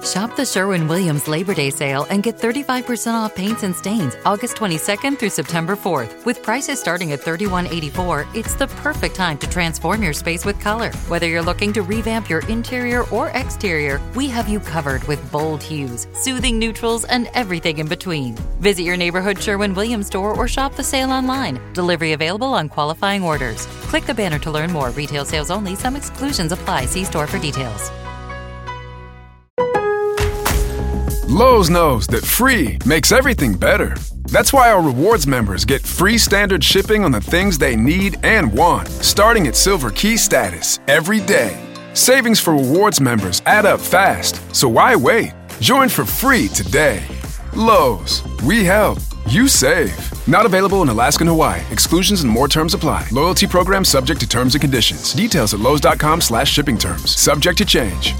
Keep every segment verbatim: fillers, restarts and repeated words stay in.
Shop the Sherwin-Williams Labor Day sale and get thirty-five percent off paints and stains August twenty-second through September fourth. With prices starting at thirty-one eighty-four, it's the perfect time to transform your space with color. Whether you're looking to revamp your interior or exterior, we have you covered with bold hues, soothing neutrals, and everything in between. Visit your neighborhood Sherwin-Williams store or shop the sale online. Delivery available on qualifying orders. Click the banner to learn more. Retail sales only. Some exclusions apply. See store for details. Lowe's knows that free makes everything better. That's why our rewards members get free standard shipping on the things they need and want, starting at Silver Key status every day. Savings for rewards members add up fast, so why wait? Join for free today. Lowe's, we help, you save. Not available in Alaska and Hawaii. Exclusions and more terms apply. Loyalty program subject to terms and conditions. Details at lowes.com slash shipping terms. Subject to change.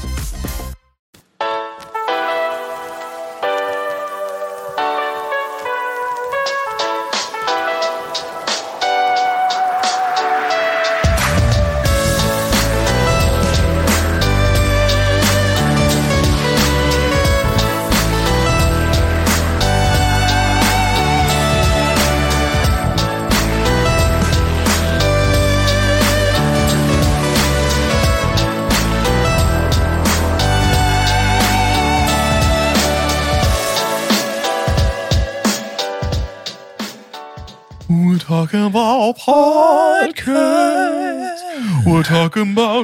Talking about podcasts. We're talking about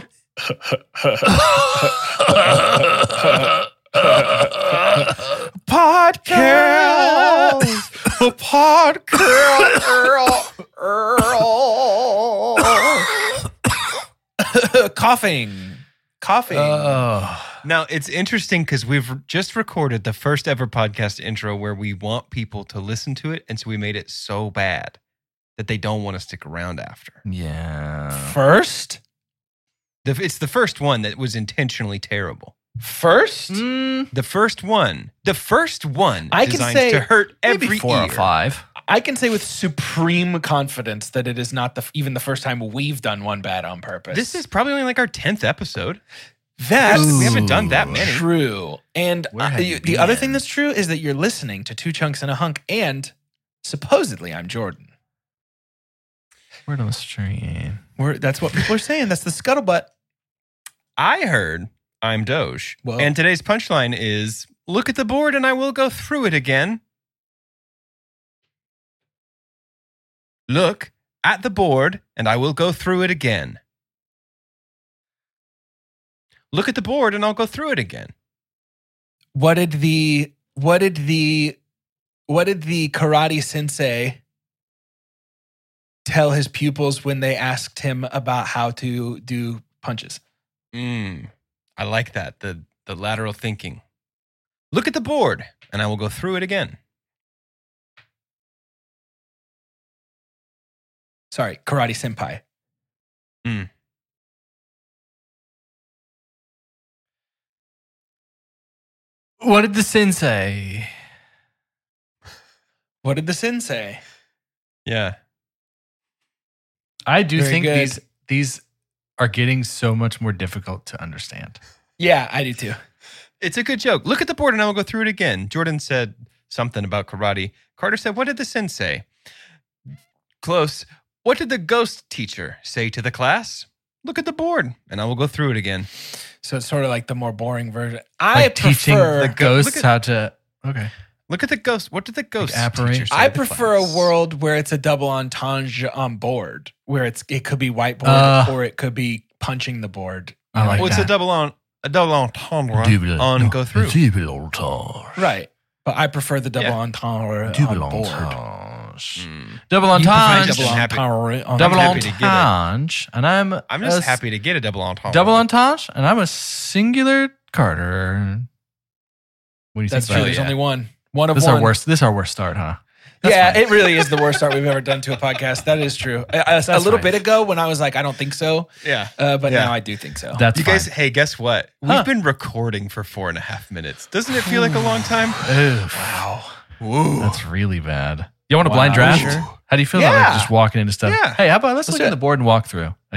podcasts. A podcast. Coughing. Coughing. Uh, now, it's interesting because we've just recorded the first ever podcast intro where we want people to listen to it, and so we made it so bad that they don't want to stick around after. Yeah. First? The, it's the first one that was intentionally terrible. First? Mm, the first one. The first one I can designed say to hurt every maybe four ear. or five. I can say with supreme confidence that it is not the even the first time we've done one bad on purpose. This is probably only like our tenth episode. That's we haven't done that many. True. And uh, the, the other thing that's true is that you're listening to Two Chunks and a Hunk, and supposedly I'm Jordan. Word on the street. We're, that's what people are saying. That's the scuttlebutt. I heard I'm Doge. Whoa. And today's punchline is, look at the board and I will go through it again. Look at the board and I will go through it again. Look at the board and I'll go through it again. What did the what did the what did the karate sensei tell his pupils when they asked him about how to do punches? Mm, I like that. The the lateral thinking. Look at the board and I will go through it again. Sorry, karate senpai. Mm. What did the sensei? What did the sensei? Yeah. I do Very think good. these these are getting so much more difficult to understand. Yeah, I do too. It's a good joke. Look at the board and I will go through it again. Jordan said something about karate. Carter said, what did the sensei? Close. What did the ghost teacher say to the class? Look at the board and I will go through it again. So it's sort of like the more boring version. I Like teaching prefer the Look ghosts at- how to. Okay. Look at the ghost. What did the ghost apparate. teacher say I to the prefer class? a world where it's a double entendre on board, where it's it could be whiteboard Uh, or it could be punching the board. I like Well, it's a that. double on a double entendre Double- on no, go through. double entendre. Right. But I prefer the double Yeah. entendre Double on board. entendre. Mm. Double You prefer entendre. just double happy- entendre on Double happy to get it. entendre. And I'm. I'm just a s- happy to get a double entendre. Double entendre. And I'm a singular Carter. What do you That's think true. about There's that? only one. One of This is one. our worst. This is our worst start, huh? yeah, it really is the worst start we've ever done to a podcast. That is true. A, a- a That's little fine. bit ago when I was like, I don't think so. Yeah. Uh, but Yeah. now I do think so. That's You guys, fine. hey, guess what? We've Huh. been recording for four and a half minutes. Doesn't it feel like a long time? Ugh, wow. Whoa. that's really bad. You want a Wow. blind draft? Sure. How do you feel about Yeah. like just walking into stuff? Yeah. Hey, how about let's, Let's look do at it. the board and walk through again?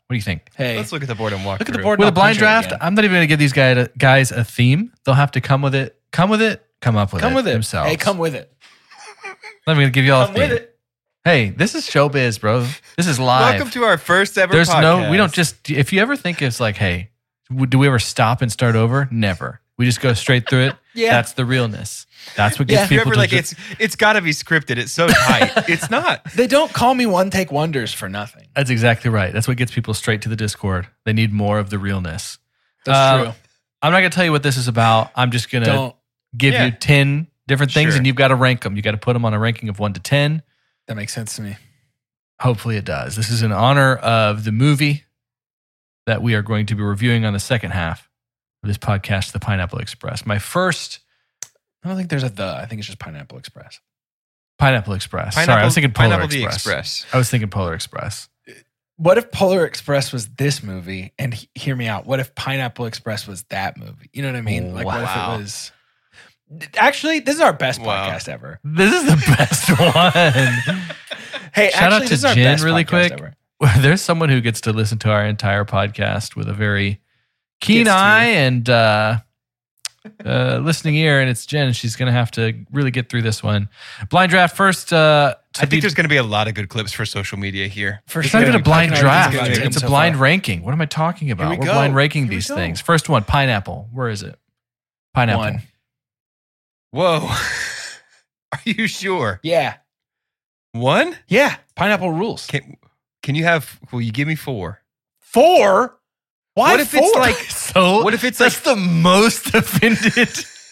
What do you think? Hey, Let's look at the board and walk look at through. the board. With and a I'll blind punch it draft, again. I'm not even going to give these guys guys a theme. They'll have to come with it. Come with it. Come up with Come it with it. themselves. Hey, come with it. I'm going to give you all Come a theme. with it. Hey, this is showbiz, bro. This is live. Welcome to our first ever There's podcast. no, we don't just, if you ever think it's like, hey, w- do we ever stop and start over? Never. We just go straight through it. Yeah. That's the realness. That's what Yeah. gets If you're people ever to like, just, it's it's got to be scripted. It's so tight. It's not. They don't call me one take wonders for nothing. That's exactly right. That's what gets people straight to the Discord. They need more of the realness. That's Uh, true. I'm not going to tell you what this is about. I'm just going to Don't. give Yeah. you ten different things Sure. and you've got to rank them. You got to put them on a ranking of one to ten. That makes sense to me. Hopefully it does. This is in honor of the movie that we are going to be reviewing on the second half of this podcast, The Pineapple Express. My first I don't think there's a the. I think it's just Pineapple Express. Pineapple Express. Pineapple, Sorry, I was thinking Polar Pineapple the Express. Express. I was thinking Polar Express. What if Polar Express was this movie? And he- hear me out. What if Pineapple Express was that movie? You know what I mean? Like, what if Wow. it was? Actually, this is our best Wow. podcast ever. This is the best one. Hey, Shout out actually, to this is our Jen best really podcast quick. ever. There's someone who gets to listen to our entire podcast with a very keen Gets to. eye and uh, uh, listening ear, and it's Jen. She's going to have to really get through this one. Blind draft first. Uh, to I think be- there's going to be a lot of good clips for social media here. For It's not even a blind I can already draft. tell you It's a so blind far. ranking. What am I talking about? we We're go. blind ranking Here we these go. things. First one, pineapple. Where is it? Pineapple. One. Whoa. Are you sure? Yeah. One? Yeah. Pineapple rules. Can, can you have, will you give me four? Four? Why What if four? it's like, So what if it's that's like, the most offended.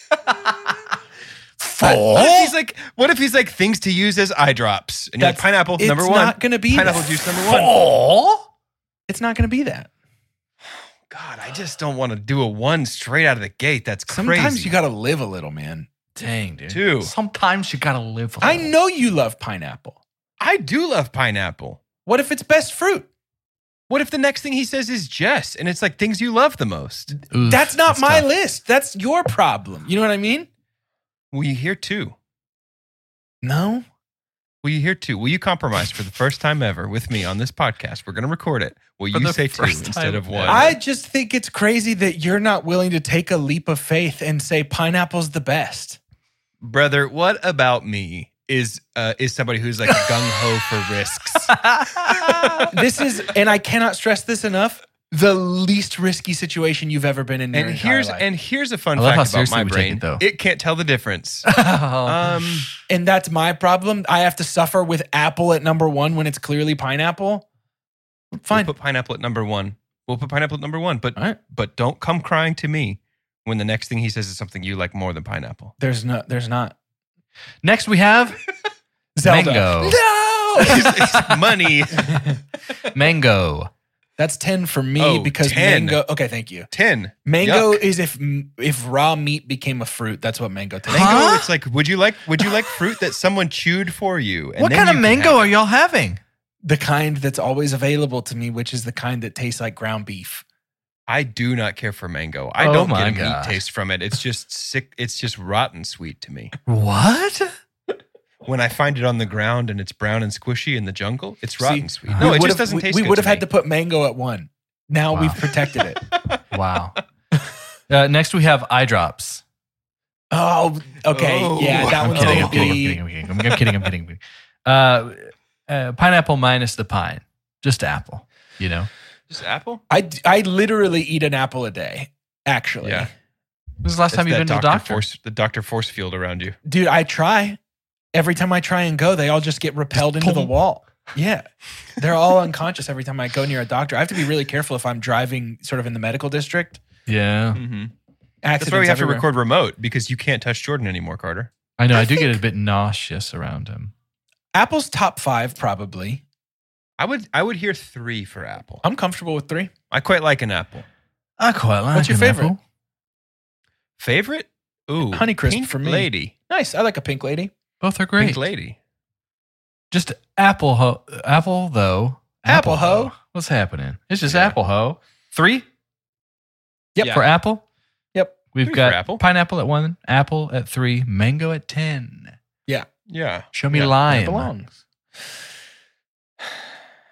four? what if he's like, what if he's like things to use as eye drops? And you're like, That's- pineapple, it's number one. not going to be Pineapple that. juice, number one. Four? It's not going to be that. God, I just don't want to do a one straight out of the gate. That's crazy. Sometimes you got to live a little, man. Dang, dude. Two. Sometimes you gotta live. A I little. know you love pineapple. I do love pineapple. What if it's best fruit? What if the next thing he says is Jess and it's like things you love the most? Oof, That's not my tough. list. That's your problem. You know what I mean? Will you hear two? No. Will you hear two? Will you compromise for the first time ever with me on this podcast? We're going to record it. Will For you the say two first instead time of one? ever. I just think it's crazy that you're not willing to take a leap of faith and say pineapple's the best. Brother, what about me is uh, is somebody who's like gung ho for risks? This is, and I cannot stress this enough, the least risky situation you've ever been in. in And your entire here's life. and here's a fun I love how fact about seriously my we take brain. it, though. It can't tell the difference. Oh. Um, and that's my problem. I have to suffer with apple at number one when it's clearly pineapple. Fine. We'll put pineapple at number one. We'll put pineapple at number one, but All right. but don't come crying to me when the next thing he says is something you like more than pineapple. There's no. There's not. Next we have Zelda. Mango. No. It's- it's money. mango. That's ten for me Oh, because ten. mango. Okay, thank you. Ten. Mango Yuck. is if if raw meat became a fruit. That's what mango tastes. Mango, Huh? it's like, would you like would you like fruit that someone chewed for you? And What then kind you of can mango have are it? y'all having? The kind that's always available to me, which is the kind that tastes like ground beef. I do not care for mango. I Oh don't my get a gosh. meat taste from it. It's just sick. It's just rotten sweet to me. What? When I find it on the ground and it's brown and squishy in the jungle, it's See, rotten sweet. we No, it would've- just doesn't we, taste We good would have to had me. to put mango at one. Now Wow. we've protected it. Wow. Uh, next we have eye drops. Oh, okay. Oh. Yeah, that I'm one's kidding. gonna I'm kidding. I'm be. kidding. I'm kidding. I'm kidding. I'm kidding. I'm kidding. I'm kidding. Uh, uh, pineapple minus the pine, just apple. You know. Just apple? I, I literally eat an apple a day. Actually, Yeah. When was the last That's time you've that been to the doctor doctor? Force, the doctor force field around you. dude, I try. Every time I try and go, they all just get repelled into the boom. wall. Yeah, they're all unconscious every time I go near a doctor. I have to be really careful if I'm driving sort of in the medical district. Yeah, Mm-hmm. Accidents That's why we have everywhere. to record remote because you can't touch Jordan anymore, Carter. I know. I, I do get think- a bit nauseous around him. Apple's top five, probably. I would I would hear three for apple. I'm comfortable with three. I quite like an apple. I quite like. What's your an favorite? apple. Favorite? Ooh, Honeycrisp Pink for me. Lady. Nice. I like a pink lady. Both are great. Pink Lady. Just apple ho. Apple though. Apple ho. What's happening? It's just Yeah. apple ho. Three Yep. Yeah. for apple. Yep. We've Three for got apple. pineapple at one, apple at three, mango at ten. Yeah. Yeah. Show me Yeah, It lime. belongs.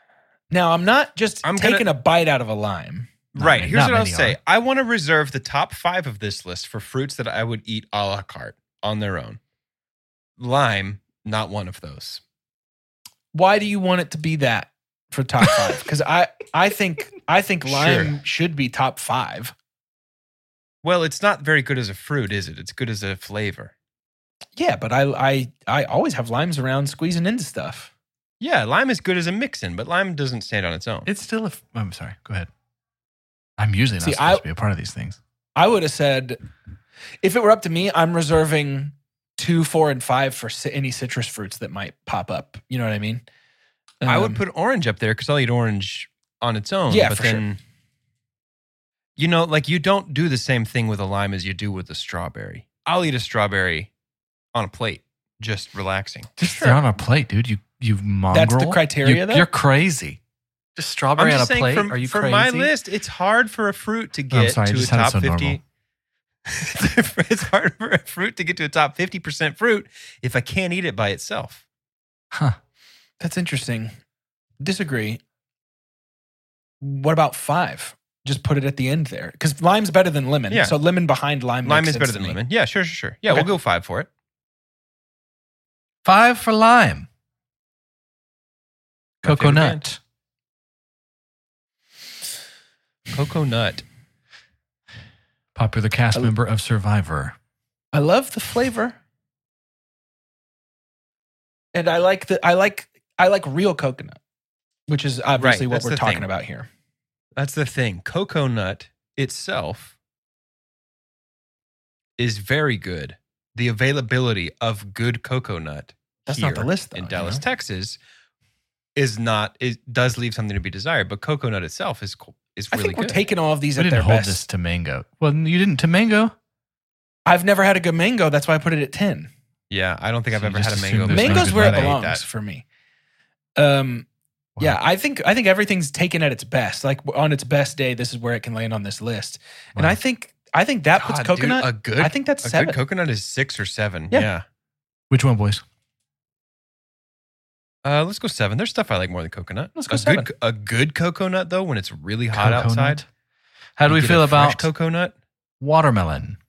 Now, I'm not just I'm taking gonna- a bite out of a lime. Not right. many- Here's not what I'll many say. are. I want to reserve the top five of this list for fruits that I would eat a la carte on their own. Lime, not one of those. Why do you want it to be that for top five? Because I, I think I think lime Sure. should be top five. Well, it's not very good as a fruit, is it? It's good as a flavor. Yeah, but I I I always have limes around squeezing into stuff. Yeah, lime is good as a mix-in, but lime doesn't stand on its own. It's still a. f- I'm sorry. Go ahead. I'm usually not See, supposed I- to be a part of these things. I would have said, if it were up to me, I'm reserving two, four, and five for ci- any citrus fruits that might pop up. You know what I mean? I would Um, put orange up there because I'll eat orange on its own. Yeah, but for then, you know, like you don't do the same thing with a lime as you do with a strawberry. I'll eat a strawberry on a plate, just relaxing. Just throw it on a plate, dude. You you mongrel. That's the criteria, You, though? You're crazy. Just strawberry I'm on a just saying, plate. from, Are you for crazy? my list, it's hard for a fruit to get sorry, I to a just had it top so fifty. It's hard for a fruit to get to a top fifty percent fruit if I can't eat it by itself. Huh. That's interesting. Disagree. What about five? Just put it at the end there. Because lime's better than lemon. Yeah. So lemon behind lime Lime makes is sense better to than me. lemon. Yeah, sure, sure, sure. Yeah, Okay. we'll go five for it. Five for lime. My favorite Coconut. Cocoa nut. Popular cast I- member of Survivor. I love the flavor. And I like the I like I like real coconut, which is obviously Right, what that's we're the talking thing. about here. That's the thing. Cocoa nut itself is very good. The availability of good cocoa nut That's here not the list, though, in you Dallas, know? Texas is not it does leave something to be desired, but cocoa nut itself is co- is I really think we're good. taking all of these We at didn't their hold best. this to mango. Well, you didn't to mango. I've never had a good mango. That's why I put it at ten. Yeah, I don't think I've So you ever had just a assume mango. there's no Mango's good where it mango. I ate belongs that. for me. Um, Wow. yeah, I think I think everything's taken at its best. Like on its best day, this is where it can land on this list. And Wow. I think I think that puts God, dude, coconut. a good I think that's a seven. good coconut is six or seven. Yeah. Yeah. Which one, boys? Uh, let's go seven. There's stuff I like more than coconut. Let's go a seven. good a good coconut though, when it's really hot Coconut? outside. How do you we get feel a fresh about coconut? watermelon?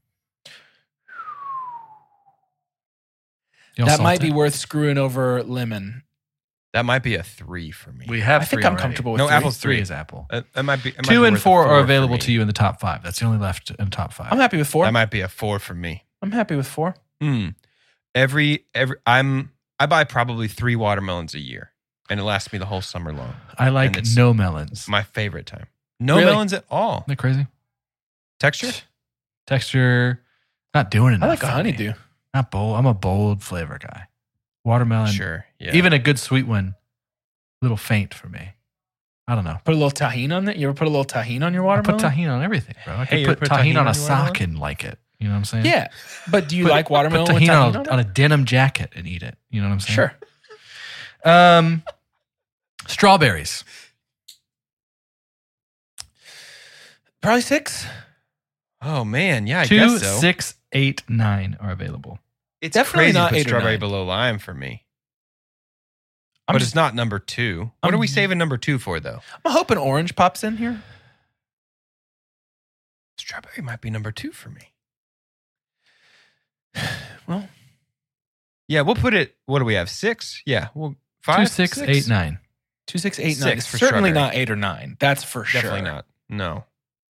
You all that might salted? be worth screwing over lemon. That might be a three for me. We have. I think three I'm already. comfortable with No, three. apple's Three three. is apple. Uh, that might be it might Two be and worth a four are for available me. to you in the top five. That's the only left in top five. I'm happy with four. That might be a four for me. I'm happy with four. Hmm. Every every I'm I buy probably three watermelons a year, and it lasts me the whole summer long. I and like it's- no melons. My favorite time. No Really? melons at all. Isn't that crazy? Texture? Texture, not doing enough. I like a for me. honeydew. Not bold. I'm a bold flavor guy. Watermelon, Sure. Yeah. even a good sweet one, a little faint for me. I don't know. Put a little tahini on it. You ever put a little tahini on your I put watermelon? tahini on everything, bro. I Hey, could you put, ever put tahini, tahini on a on your sock watermelon? and like it. You know what I'm saying? Yeah, but do you Put- like watermelon put with tahini, tahini on, on a, on a it? denim jacket and eat it. You know what I'm saying? Sure. Um, strawberries. Probably six. Oh man, yeah, I Two, guess so. six, eight, nine are available. It's Definitely crazy not to put eight or strawberry nine. below lime for me. I'm but just it's not number two. What I'm- are we saving number two for though? I'm hoping orange pops in here. Strawberry might be number two for me. Well, Yeah, we'll put it. What do we have? Six? Yeah, well, five, Two, six, eight, nine. two, six, eight, nine. Six for Certainly strawberry. not eight or nine. That's for Definitely sure. not. No.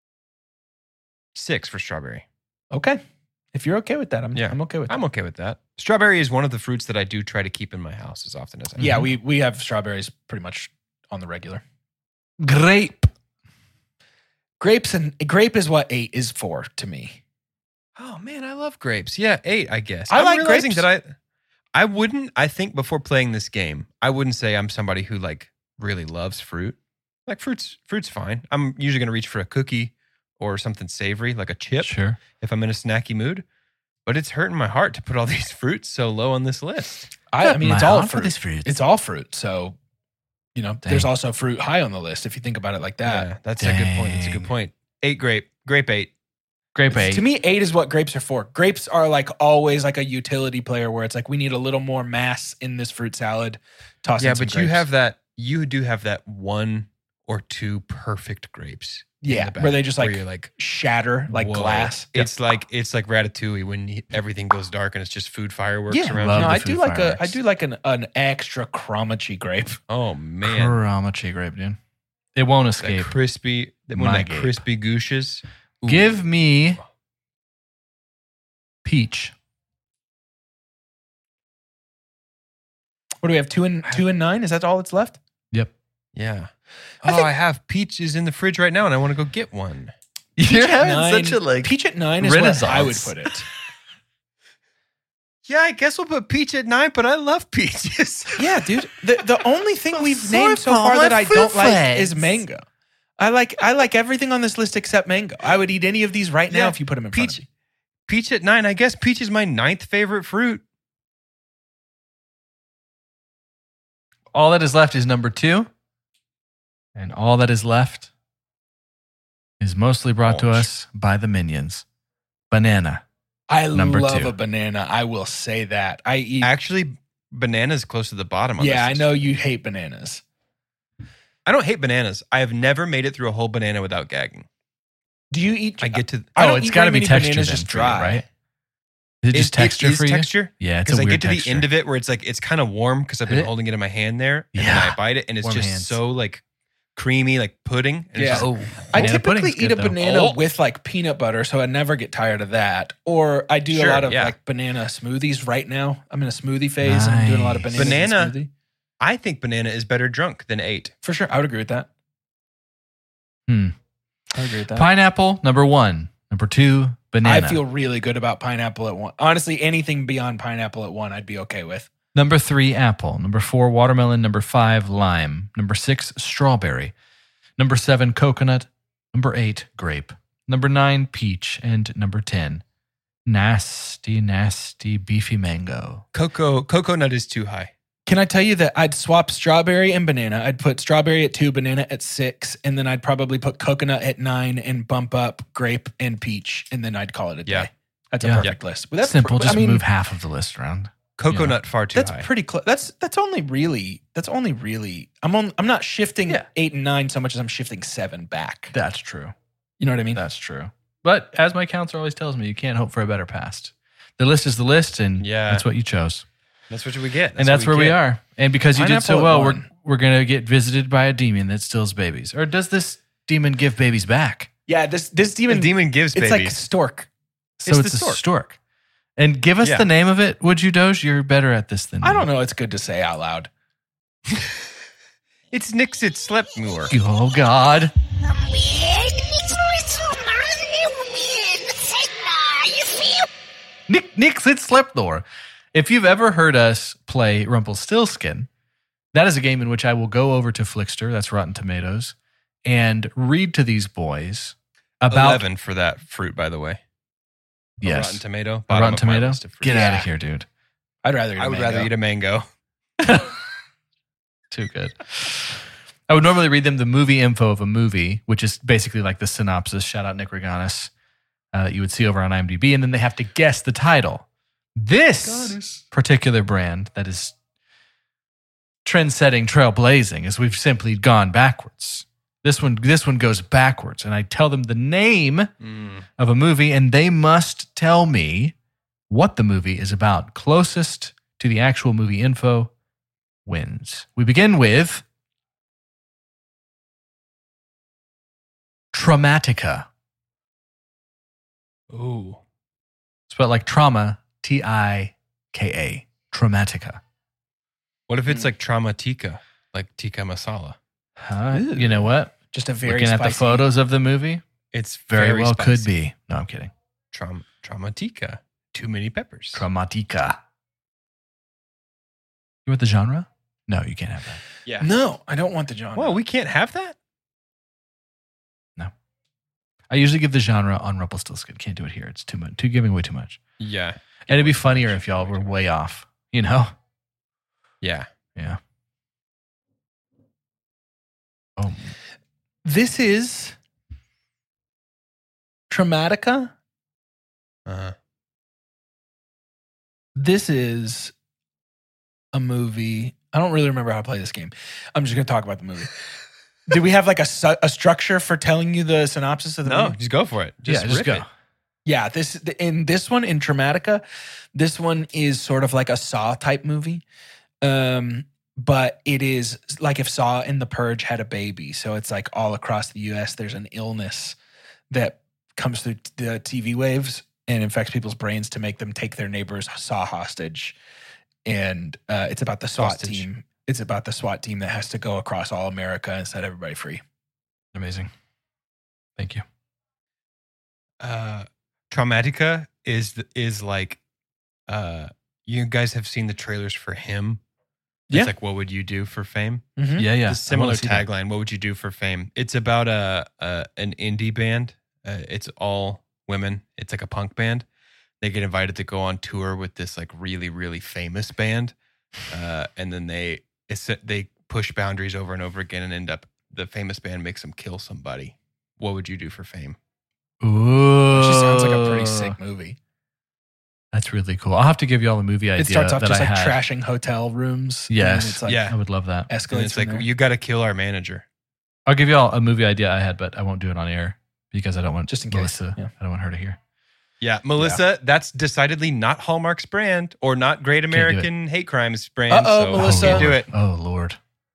Six for strawberry. Okay. If you're okay with that, I'm, Yeah. I'm okay with that. I'm okay with that. Strawberry is one of the fruits that I do try to keep in my house as often as I Yeah, can. we we have strawberries pretty much on the regular. Grape. Grapes and grape is what eight is for to me. Oh man, I love grapes. Yeah, eight, I guess. I I'm like realizing grapes. that I I wouldn't, I think before playing this game, I wouldn't say I'm somebody who like really loves fruit. Like fruit's fruit's fine. I'm usually gonna reach for a cookie or something savory, like a chip, Sure. if I'm in a snacky mood. But it's hurting my heart to put all these fruits so low on this list. I, I mean, it's My all heart for fruit. this fruit. It's all fruit. So, you know, Dang. there's also fruit high on the list if you think about it like that. Yeah, that's a good point. It's a good Dang. point. Eight grape, grape eight. Grape eight. To me, eight is what grapes are for. Grapes are like always like a utility player where it's like we need a little more mass in this fruit salad. Toss Yeah, in some but you grapes. have that you do have that one or two perfect grapes. in Yeah, the back where they just where like, you're like shatter like whoa. glass. It's like it's like Ratatouille when he, everything goes dark and it's just food fireworks Yeah, around. love no, the I do food like a I fireworks. do like an an extra Cromachi grape. Oh man, Kuramachi grape, dude. It won't that escape. crispy, that one My of that gape. crispy gooshes. Ooh. Give me peach. What do we have? Two and two and nine? Is that all that's left? Yep. Yeah. I oh, think- I have peaches in the fridge right now, and I want to go get one. You're at having nine- such a like. peach at nine is where I would renaissance. put it. Yeah, I guess we'll put peach at nine, but I love peaches. Yeah, dude. The the only thing we've sorry named so for far my that I don't fruit like is friends. mango. I like I like everything on this list except mango. I would eat any of these right now Yeah, if you put them in front peach, of me. peach at nine. I guess peach is my ninth favorite fruit. All that is left is number two. And all that is left is mostly brought to Ouch. us by the minions. Banana. I Number love two. a banana. I will say that. I eat. Actually, banana's close to the bottom. On yeah, I this. know you hate bananas. I don't hate bananas. I have never made it through a whole banana without gagging. Do you eat? I get to I oh, don't it's eat got to very be many texture bananas then just for you, dry. right? Is it just It- texture it is for you? texture. Yeah, it's a Because I weird get to texture. the end of it where it's like it's kind of warm because I've been Is it? holding it in my hand there, and then Yeah. I bite it, and it's Warm just hands. so like creamy, like pudding. And it's Yeah. just- Oh, I banana typically pudding's eat good, a though. banana Oh. with like peanut butter, so I never get tired of that. Or I do Sure, a lot of yeah. like banana smoothies right now. I'm in a smoothie phase and I'm doing a lot of Nice. bananas in Banana- smoothie. I think banana is better drunk than ate. For sure. I would agree with that. Hmm. I would agree with that. Pineapple, number one. Number two, banana. I feel really good about pineapple at one. Honestly, anything beyond pineapple at one, I'd be okay with. Number three, apple. Number four, watermelon. Number five, lime. Number six, strawberry. Number seven, coconut. Number eight, grape. Number nine, peach. And number ten, nasty, nasty, beefy mango. Cocoa cocoa nut is too high. Can I tell you that I'd swap strawberry and banana? I'd put strawberry at two, banana at six, and then I'd probably put coconut at nine and bump up grape and peach, and then I'd call it a day. Yeah. That's Yeah. a perfect list. But that's Simple. pr- Just I mean, move half of the list around. Coconut far too that's high. pretty close. That's that's only really that's only really. I'm on. I'm not shifting Yeah. eight and nine so much as I'm shifting seven back. That's true. You know what I mean? That's true. But as my counselor always tells me, you can't hope for a better past. The list is the list, and Yeah. that's what you chose. That's what we get. and that's what where we get. are. And because you did so Pineapple at well, we're one. we're gonna get visited by a demon that steals babies. Or does this demon give babies back? Yeah. This this The demon. demon gives it's like babies. stork. So It's it's, the a stork. stork. And give us Yeah. the name of it, would you, Doge? You're better at this than I me. don't know. It's good to say out loud. It's Nixit Slepmore. Oh God. Nick Nick Sit Slepnor. If you've ever heard us play Rumpelstiltskin, that is a game in which I will go over to Flickster, that's Rotten Tomatoes, and read to these boys about Eleven for that fruit, by the way. A yes, Rotten Tomato. a bottom Rotten of my Tomato. list of fruit. Get out Yeah. of here, dude. I'd rather. Eat a I would mango. rather eat a mango. Too good. I would normally read them the movie info of a movie, which is basically like the synopsis. Shout out Nick Reganis, uh, that you would see over on IMDb, and then they have to guess the title. This particular brand that is trend-setting, trailblazing, is we've simply gone backwards. This one, this one goes backwards, and I tell them the name Mm. of a movie, and they must tell me what the movie is about. Closest to the actual movie info wins. We begin with Traumatica. Ooh. Spelled like trauma, T I K A. Traumatica. What if it's like Traumatica, like tikka masala? Huh? You know what? Just a very Looking at the spicy- photos of the movie, It's very, very, well could spicy. be. No, I'm kidding. Traum- Traumatica. Too many peppers. Traumatica. You want the genre? No, you can't have that. yeah. No, I don't want the genre. Whoa, we can't have that? I usually give the genre on Rumpelstiltskin. Can't do it here. It's too much. Too giving away too much. Yeah. And it'd be funnier if y'all were way off. You know? Yeah. Yeah. Oh, This is Traumatica. Uh-huh. This is a movie I don't really remember how to play this game. I'm just going to talk about the movie. Do we have like a, su- a structure for telling you the synopsis of the No, movie? just go for it. Just, yeah, just rip go. it. Yeah, this in this one in Traumatica, this one is sort of like a Saw type movie. Um, but it is like if Saw and The Purge had a baby. So it's like all across the U S there's an illness that comes through the T V waves and infects people's brains to make them take their neighbor's Saw hostage. And uh, it's about the SWAT Hostage. team. It's about the SWAT team that has to go across all America and set everybody free. Amazing. Thank you. Uh, Traumatica is the- is like, uh, you guys have seen the trailers for Him. Yeah. It's like, what would you do for fame? Mm-hmm. Yeah, yeah. The similar I wanna see that. tagline. What would you do for fame? It's about a, a an indie band. Uh, it's all women. It's like a punk band. They get invited to go on tour with this like really really famous band, uh, and then they it's, they push boundaries over and over again and end up the famous band makes them kill somebody. What would you do for fame? Ooh. She sounds like a pretty sick movie. That's really cool. I'll have to give you all a movie idea It starts off that just I like had. trashing hotel rooms. and Yes. then it's like Yeah. I would love that. And escalates it's from like there. you got to kill our manager. I'll give you all a movie idea I had, but I won't do it on air because I don't want Just in case, Melissa. yeah. I don't want her to hear. Yeah, Melissa, that's decidedly not Hallmark's brand or not Great do it. American Hate Crimes brand. Uh-oh, so Melissa. you can't do it. Oh Lord.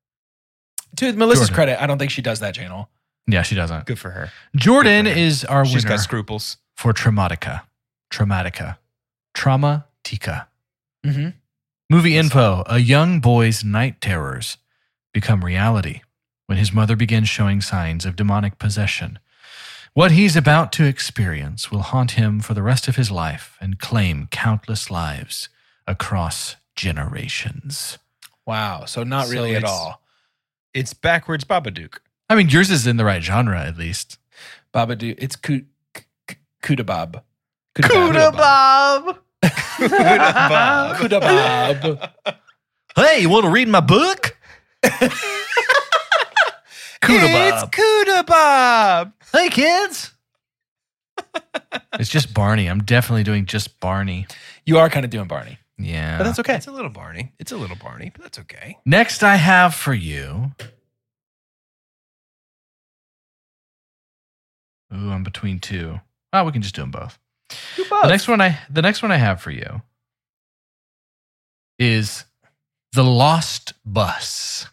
To Melissa's Jordan. credit, I don't think she does that channel. Yeah, she doesn't. Good for her. Jordan Good for her. is our She's winner got scruples. for Traumatica. Traumatica. Traumatica. Mm-hmm. Movie info. A young boy's night terrors become reality when his mother begins showing signs of demonic possession. What he's about to experience will haunt him for the rest of his life and claim countless lives across generations. Wow. So not So really at it's- all. It's backwards Babadook. I mean, yours is in the right genre, at least. Babadook. It's Ku- K- Kudabab. Bob. Bob. Kudabab. Hey, you want to read my book? It's Kuda Bob. Hey, kids. It's just Barney. I'm definitely doing just Barney. You are kind of doing Barney, Yeah. but that's okay. It's a little Barney. It's a little Barney, but that's okay. Next, I have for you. Ooh, I'm between two. Oh, we can just do them both. Do The both. next one I the next one I have for you is The Lost Bus.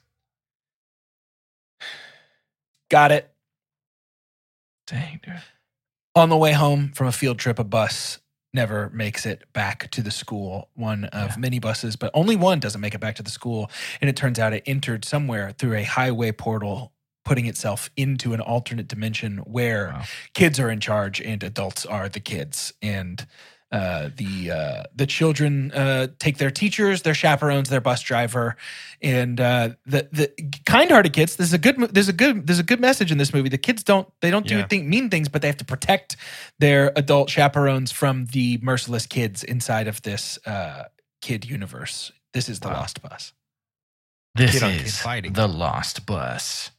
Got it. Dang, dude. On the way home from a field trip, a bus never makes it back to the school. One of Yeah. many buses, but only one doesn't make it back to the school. And it turns out it entered somewhere through a highway portal, putting itself into an alternate dimension where Wow. kids are in charge and adults are the kids. And uh, the uh, the children uh, take their teachers, their chaperones, their bus driver, and uh, the the kind-hearted kids. There's a good mo- there's a good there's a good message in this movie. The kids don't they don't do Yeah. think, mean things, but they have to protect their adult chaperones from the merciless kids inside of this uh, kid universe. This is the Wow. Lost Bus. This Kid on kid is fighting. The Lost Bus.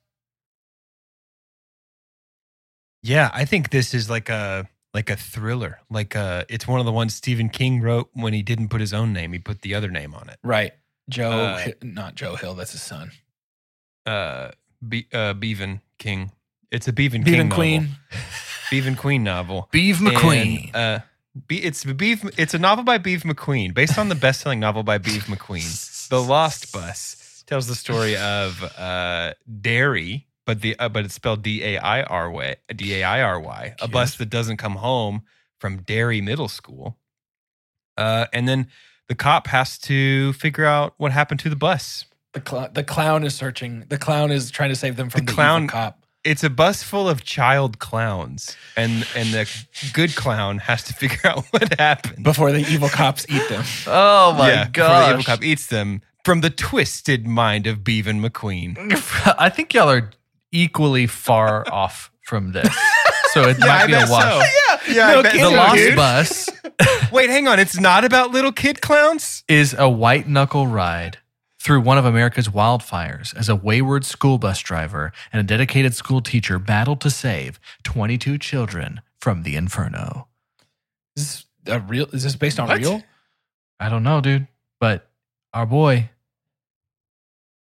Yeah, I think this is like a like a thriller. Like a, it's one of the ones Stephen King wrote when he didn't put his own name. He put the other name on it. Right, Joe, Uh, Hi- not Joe Hill. That's his son. Uh, Be, uh Beaven King. It's a Beaven King Beaven novel. Queen. Beaven Queen novel. Beeve McQueen. And, uh, Be, it's Beef. It's a novel by Beav McQueen, based on the best-selling novel by Beav McQueen. The Lost Bus tells the story of uh, Derry, but the uh, but it's spelled D A I R Y, D A I R Y, a Cute. bus that doesn't come home from Derry Middle School, uh, and then the cop has to figure out what happened to the bus. The cl- the clown is searching. The clown is trying to save them from The the, clown- evil cop. It's a bus full of child clowns, and and the good clown has to figure out what happened. Before the evil cops eat them. Oh yeah, before the evil cop eats them from the twisted mind of Beaven McQueen. I think y'all are equally far off from this. So it Yeah, might I be a bet wash. so. Yeah, No I bet kidding, The so, Lost dude. Bus Wait, hang on. It's not about little kid clowns? is a white knuckle ride through one of America's wildfires as a wayward school bus driver and a dedicated school teacher battle to save twenty-two children from the inferno. Is this a real? Is this based on What? real? I don't know, dude, but our boy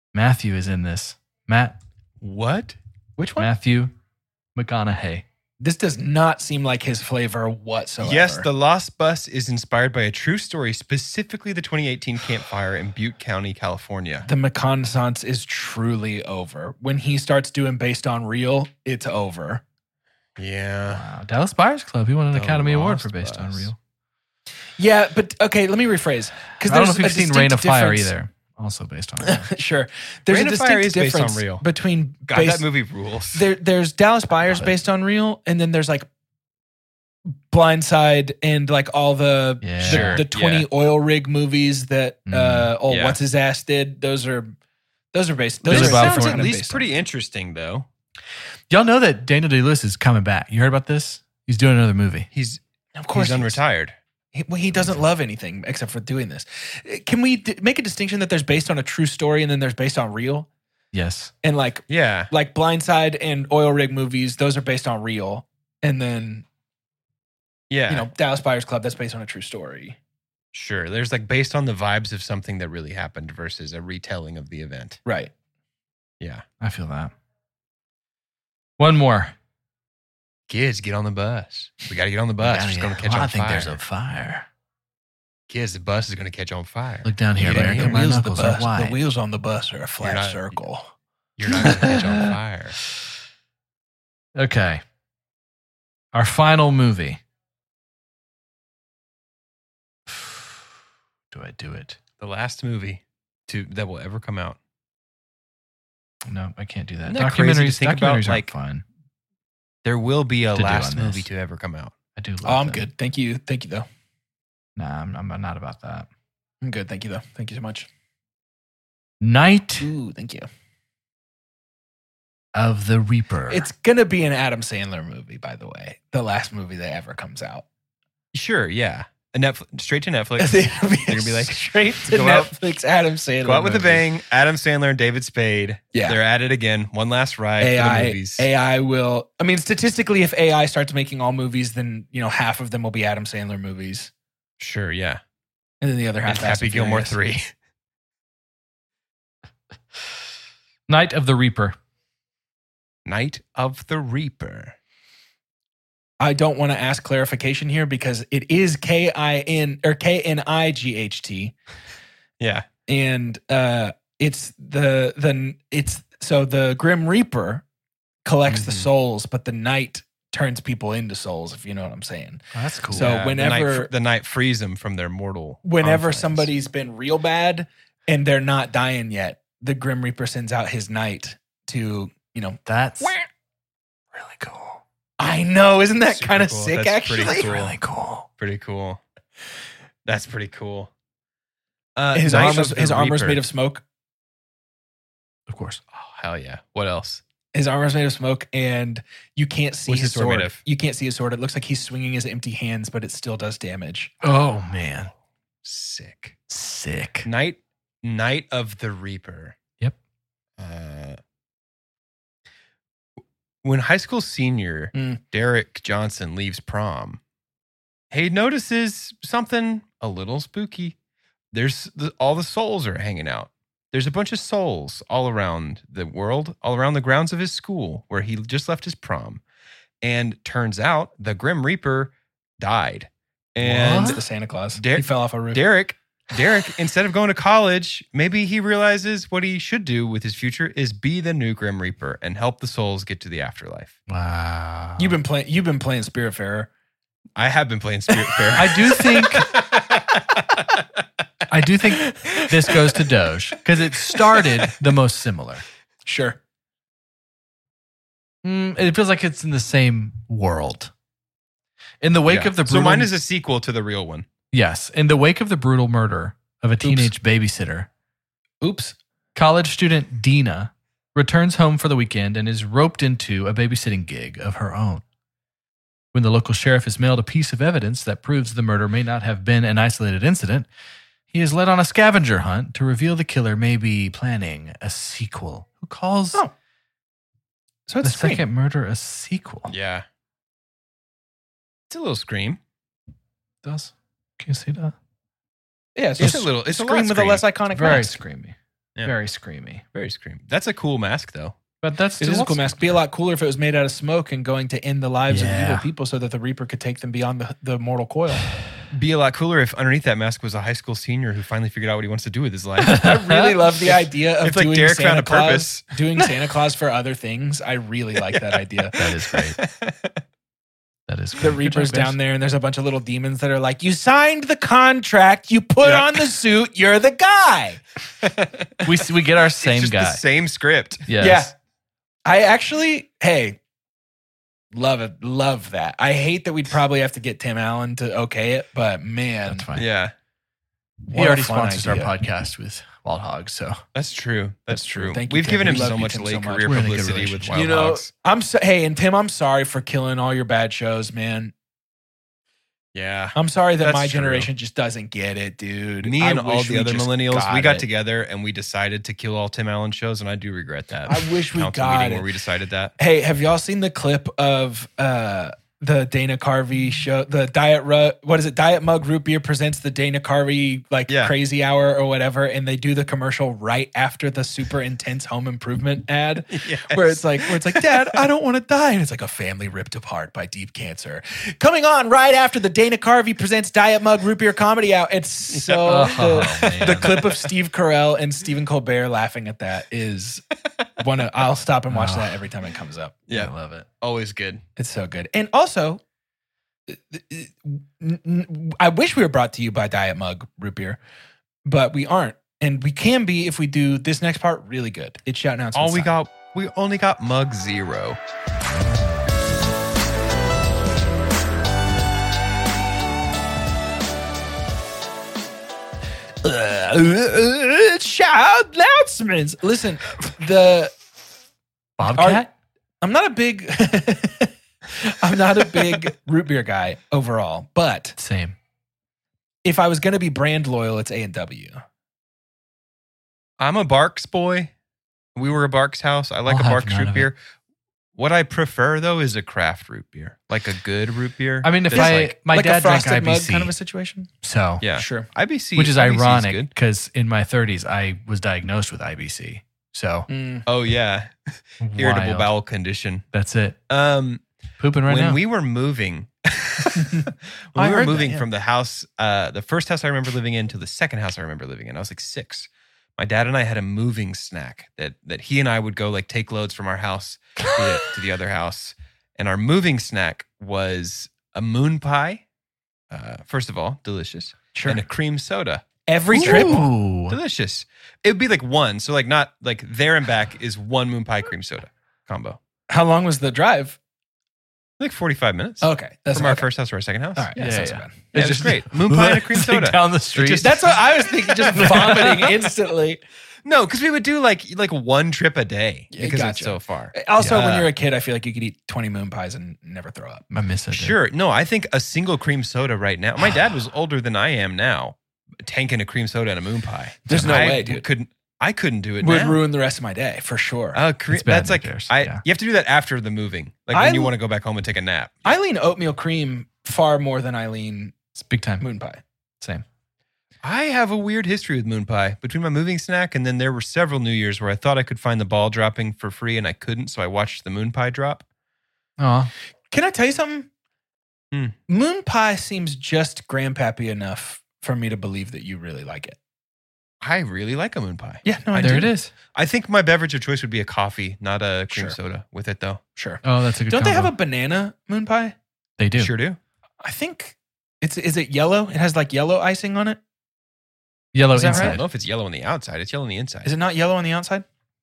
Matthew is in this. Matt, What? Which one? Matthew McConaughey. This does not seem like his flavor whatsoever. Yes, the Lost Bus is inspired by a true story, specifically the twenty eighteen campfire in Butte County, California. the reconnaissance is truly over. When he starts doing based on real, it's over. Yeah. Wow. Dallas Buyers Club. He won an The Academy Award Lost for Based on Bus. Real. Yeah, but okay, let me rephrase. Because I don't know if you've seen Rain of Fire difference. either. Also based on real. Sure. There's Rain a of Fire distinct is based on difference real. between God, based, that movie rules. There, there's Dallas Buyers Love it. based on real, and then there's like Blindside and like all the Yeah. the, Sure, the twenty yeah. oil rig movies that Mm, uh oh yeah. what's his ass did. Those are those are based. Those Billy are Bob sounds Thornton. kind at of least based on- pretty interesting, though. Y'all know that Daniel Day-Lewis is coming back. You heard about this? He's doing another movie. He's Of course, he's he is. unretired. He, well, he doesn't love anything except for doing this. Can we d- make a distinction that there's based on a true story and then there's based on real? Yes. And like Yeah. like Blindside and oil rig movies, those are based on real. And then Yeah. you know Dallas Buyers Club, that's based on a true story. Sure. There's like based on the vibes of something that really happened versus a retelling of the event. Right. Yeah. I feel that. One more. Kids, get on the bus. We got to get on the bus. It's going to catch Well, on I think fire. there's a fire. Kids, the bus is going to catch on fire. Look down here, Yeah, America. yeah, My wheels of the knuckles are bus, the white. wheels on the bus are a flat not- circle. You're not going to catch on fire. Okay. Our final movie. Do I do it? The last movie to that will ever come out. No, I can't do that. Isn't that crazy to Documentaries, think about, documentaries like, aren't fun. There will be a To do last on movie this. to ever come out. I do love Oh, I'm them. good. Thank you. Thank you though. Nah, I'm, I'm not about that. I'm good. Thank you though. Thank you so much. Night Ooh, thank you. of the Reaper. It's gonna be an Adam Sandler movie, by the way. The last movie that ever comes out. Sure, yeah. A Netflix, straight to Netflix. They're gonna be, They're gonna be like, straight to go out- Netflix. Adam Sandler. Go out with a movie. bang. Adam Sandler and David Spade. Yeah. They're at it again. One last ride for the A I, movies. A I will. I mean, statistically, if A I starts making all movies, then you know half of them will be Adam Sandler movies, Sure, yeah. and then the other half. And Fast Happy and Gilmore Furious. three. Night of the Reaper. Night of the Reaper. I don't want to ask clarification here because it is K I N or K N I G H T, Yeah. and uh, it's the the it's so the Grim Reaper collects the Mhm. souls, but the Knight turns people into souls. If you know what I'm saying. Oh, that's cool. So Yeah, whenever- the night, the night frees them from their mortal. Whenever confines. somebody's been real bad and they're not dying yet, the Grim Reaper sends out his Knight to you know. That's really cool. I know, isn't that Super kind of cool. sick? That's pretty Actually, cool. Really cool. Pretty cool. That's pretty cool. Uh, his Night armor's of the his armor's Reaper. made of smoke. Of course. Oh, hell yeah. What else? His armor's made of smoke, and you can't see What's his his sword sword. made of? You can't see his sword. It looks like he's swinging his empty hands, but it still does damage. Oh, man. Sick. Sick. Night Night of the Reaper. Yep. Uh, when high school senior Mm. Derek Johnson leaves prom, he notices something a little spooky. There's the, all the souls are hanging out. There's a bunch of souls all around the world, all around the grounds of his school where he just left his prom. And turns out the Grim Reaper died. And It's the Santa Claus. Der- he fell off a roof. Derek, Derek, instead of going to college, maybe he realizes what he should do with his future is be the new Grim Reaper and help the souls get to the afterlife. Wow. You've been playing. You've been playing Spiritfarer. I have been playing Spiritfarer. I do think I do think this goes to Doge because it started the most similar. Sure. Mm, it feels like it's in the same world. In the wake Yeah. of the So brutal, mine is a sequel to the real one. yes, in the wake of the brutal murder of a teenage babysitter, Oops. college student Dina returns home for the weekend and is roped into a babysitting gig of her own. When the local sheriff is mailed a piece of evidence that proves the murder may not have been an isolated incident, he is led on a scavenger hunt to reveal the killer may be planning a sequel. Who calls Oh. So the it's Scream. second murder a sequel? Yeah. It's a little Scream. Does can you see that? Yeah, it's It's just a little- it's a lot Scream with a Scream. less iconic Very mask. screamy. Yeah. Very screamy. Very scream. That's a cool mask, though. But that's It still is a cool mask. Be a lot cooler if it was made out of smoke and going to end the lives Yeah. of evil people so that the Reaper could take them beyond the, the mortal coil. Be a lot cooler if underneath that mask was a high school senior who finally figured out what he wants to do with his life. I really love the idea of It's like doing Derek Santa found a Claus, purpose. doing Santa Claus for other things. I really like that idea. That is great. That is great. The Good Reaper's job, guys. down there, and there's a bunch of little demons that are like, "You signed the contract, you put Yeah. on the suit, you're the guy." We we get our It's same just guy. the same script. Yes. Yeah. I actually, hey, love it, love that. I hate that we'd probably have to get Tim Allen to okay it, but man, That's fine. Yeah, He what a already fun sponsors idea. our podcast with Wild Hogs, so that's true. That's, That's true. true. Thank you, We've Tim. given We him love so you, much Tim, late so much. career We're in a good publicity with relationship. Wild you know, Hogs. I'm so, hey, and Tim, I'm sorry for killing all your bad shows, man. Yeah. I'm sorry that That's my true. generation just doesn't get it, dude. Me I and all wish the we other just millennials, we got it. together and we decided to kill all Tim Allen shows, and I do regret that. I wish we Council got meeting it. where we decided that. Hey, have y'all seen the clip of uh, the Dana Carvey show? The Diet Ru- what is it? Diet Mug Root Beer presents the Dana Carvey like Yeah. crazy hour or whatever, and they do the commercial right after the super intense home improvement ad, Yes. where it's like, where it's like, Dad, I don't want to die, and it's like a family ripped apart by deep cancer. Coming on right after the Dana Carvey presents Diet Mug Root Beer comedy out. It's so Oh, the, man. the clip of Steve Carell and Stephen Colbert laughing at that is one. Of, I'll stop and watch Oh. that every time it comes up. I Yeah, love it. always good. It's so good. And also, n- n- I wish we were brought to you by Diet Mug Root Beer, but we aren't. And we can be if we do this next part really good. It's shout announcements. All we time. got, we only got Mug Zero. Uh, shout announcements. Listen, the Bobcat? I'm not a big I'm not a big root beer guy overall, but Same. if I was going to be brand loyal, it's A and W. I'm a Barks boy. We were a Barks house. I like I'll a have Barks none root of beer. What I prefer though is a craft root beer, like a good root beer. I mean, if that's I like, my like dad a drank frosted I B mug C, kind of a situation. so yeah, Sure. I B C, which is I B C ironic good. because in my thirties I was diagnosed with I B C. So Mm. Oh yeah, irritable wild. bowel condition. That's it. Um, Pooping right when now. we were moving, when I we were heard that, moving yeah. from the house, uh, the first house I remember living in to the second house I remember living in, I was like six. My dad and I had a moving snack that that he and I would go like take loads from our house to the, to the other house, and our moving snack was a moon pie. Uh, first of all, delicious, Sure. and a cream soda. Every trip. Ooh. Delicious. It would be like one, so like not like there and back is one moon pie cream soda combo. How long was the drive? Like forty-five minutes. Okay, that's from our okay. first house to our second house. All right, Yeah, that's not yeah, so yeah. bad. Yeah, it's just great. Moon pie and a cream It's like soda. down the street. just- That's what I was thinking. Just vomiting instantly. No, because we would do like like one trip a day Yeah, because gotcha. it's so far. Also, when Yeah. you're a kid, I feel like you could eat twenty moon pies and never throw up. I miss it. dude. Sure. No, I think a single cream soda right now. My dad was older than I am now, tanking a cream soda and a a moon pie. There's no I way, dude. Couldn't I couldn't do it Would now. ruin the rest of my day for sure. Uh, cre- It's bad that's like news, I. yeah. You have to do that after the moving, like I- when you want to go back home and take a nap. I lean oatmeal cream far more than I lean It's big time. moon pie. Same. I have a weird history with moon pie. Between my moving snack and then there were several New Years where I thought I could find the ball dropping for free and I couldn't, so I watched the moon pie drop. Oh, Can I tell you something? Hmm. Moon pie seems just grandpappy enough for me to believe that you really like it. I really like a moon pie. Yeah, no, I there do. it is. I think my beverage of choice would be a coffee, not a cream Sure. soda with it though. Sure. Oh, that's a good. Don't they have a combo. banana moon pie? They do. Sure do. I think it's is it yellow? It has like yellow icing on it. Yellow Is that I inside. don't know if it's yellow on the outside. It's yellow on the inside. Is it not yellow on the outside?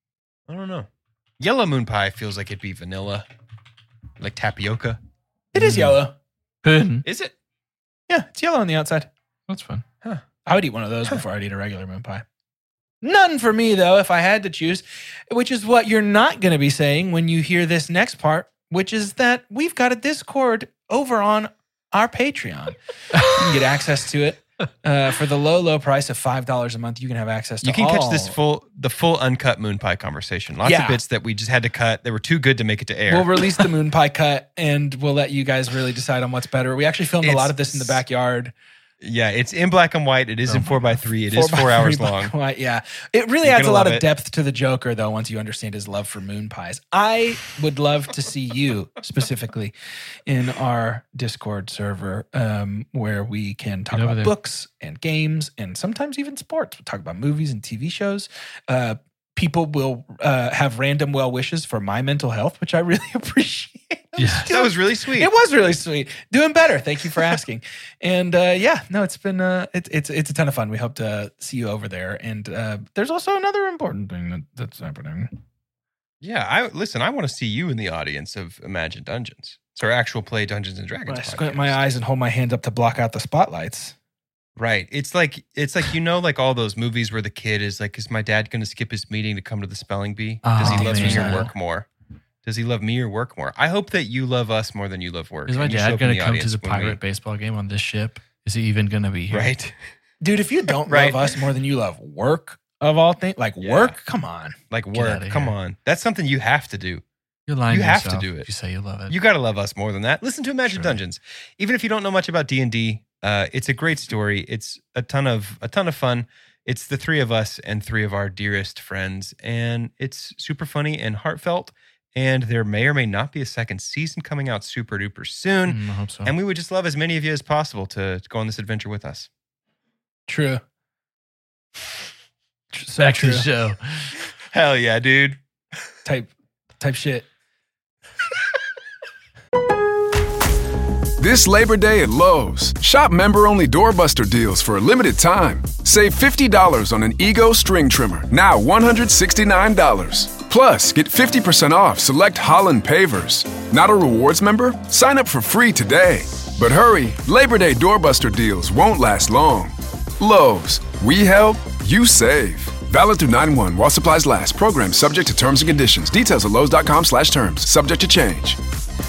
I don't know. Yellow moon pie feels like it'd be vanilla, like tapioca. It is Mm. yellow. Pudding. Is it? Yeah, it's yellow on the outside. That's fun. I would eat one of those before I'd eat a regular moon pie. None for me, though, if I had to choose, which is what you're not going to be saying when you hear this next part, which is that we've got a Discord over on our Patreon. You can get access to it uh, for the low, low price of five dollars a month. You can have access to You can catch all- this full, the full uncut moon pie conversation. Lots Yeah. of bits that we just had to cut. They were too good to make it to air. We'll release the moon pie cut and we'll let you guys really decide on what's better. We actually filmed a lot It's- of this in the backyard. Yeah, it's in black and white. It is Oh in my four by God. three. It Four is by four three hours black long. and white, yeah, it really You're adds a gonna lot love of it. depth to the Joker, though. Once you understand his love for moon pies, I would love to see you specifically in our Discord server, um, where we can talk Get over about there. books and games and sometimes even sports. We'll talk about movies and T V shows. Uh, people will uh, have random well wishes for my mental health, which I really appreciate. Yeah. That was really sweet. It was really sweet. Doing better. Thank you for asking. And uh, yeah, no, it's been uh, it's it's it's a ton of fun. We hope to see you over there. And uh, there's also another important thing that, that's happening. Yeah, I listen. I want to see you in the audience of Imagine Dungeons. It's our actual play Dungeons and Dragons. When I squint podcast. my eyes and hold my hands up to block out the spotlights. Right. It's like it's like you know, like all those movies where the kid is like, is my dad going to skip his meeting to come to the spelling bee? Does he Oh, love me man. or work more? Does he love me or work more? I hope that you love us more than you love work. Is my and you show dad up going in to come to audience the when pirate we- baseball game on this ship? Is he even going to be here? Right. Dude, if you don't Right. love us more than you love work of all things, like Yeah. work, come on. Like Get work. outta Come here. on. That's something you have to do. You're lying You to have to yourself do it. if You say you love it. You got to love us more than that. Listen to Imagine Sure. Dungeons. Even if you don't know much about D and D, uh, it's a great story. It's a ton of a ton of fun. It's the three of us and three of our dearest friends, and it's super funny and heartfelt. And there may or may not be a second season coming out super duper soon. Mm, I hope so. And we would just love as many of you as possible to, to go on this adventure with us. True. Tr- So Back to true. the show. Hell yeah, dude. Type type shit. This Labor Day at Lowe's, shop member-only doorbuster deals for a limited time. Save fifty dollars on an Ego string trimmer, now one hundred sixty-nine dollars. Plus, get fifty percent off select Holland pavers. Not a rewards member? Sign up for free today. But hurry, Labor Day doorbuster deals won't last long. Lowe's, we help, you save. Valid through nine one while supplies last. Program subject to terms and conditions. Details at lowes.com slash terms. Subject to change.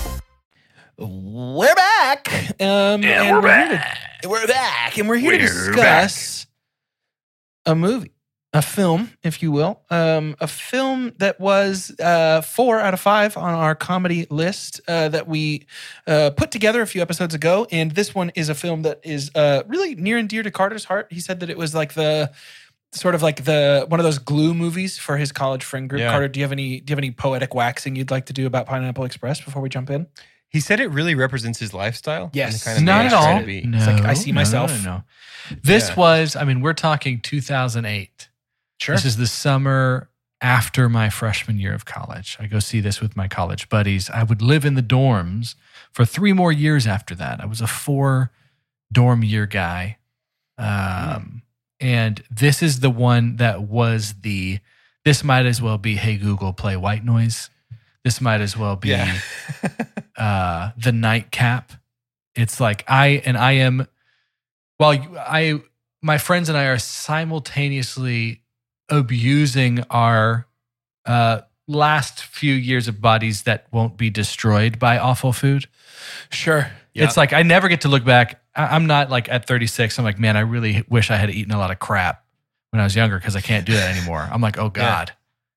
We're back. Um, and we're, back. Here to, we're back, and we're here to discuss a movie, a film, if you will, um, a film that was uh, four out of five on our comedy list uh, that we uh, put together a few episodes ago. And this one is a film that is uh, really near and dear to Carter's heart. He said that it was like the sort of like the one of those glue movies for his college friend group. Yeah. Carter, do you have any do you have any poetic waxing you'd like to do about Pineapple Express before we jump in? He said it really represents his lifestyle. Yes. and the kind of Not man at he's all. trying to be. No, It's like, I see no, myself. No, no, no. This Yeah. was, I mean, we're talking two thousand eight. Sure. This is the summer after my freshman year of college. I go see this with my college buddies. I would live in the dorms for three more years after that. I was a four dorm year guy. Um, And this is the one that was the, this might as well be, hey, Google, play white noise. This might as well be Yeah. uh, the nightcap. It's like I, and I am, well, I, my friends and I are simultaneously abusing our uh, last few years of bodies that won't be destroyed by awful food. Sure. Yeah. It's like I never get to look back. I, I'm not like at thirty-six. I'm like, man, I really wish I had eaten a lot of crap when I was younger because I can't do that anymore. I'm like, oh God.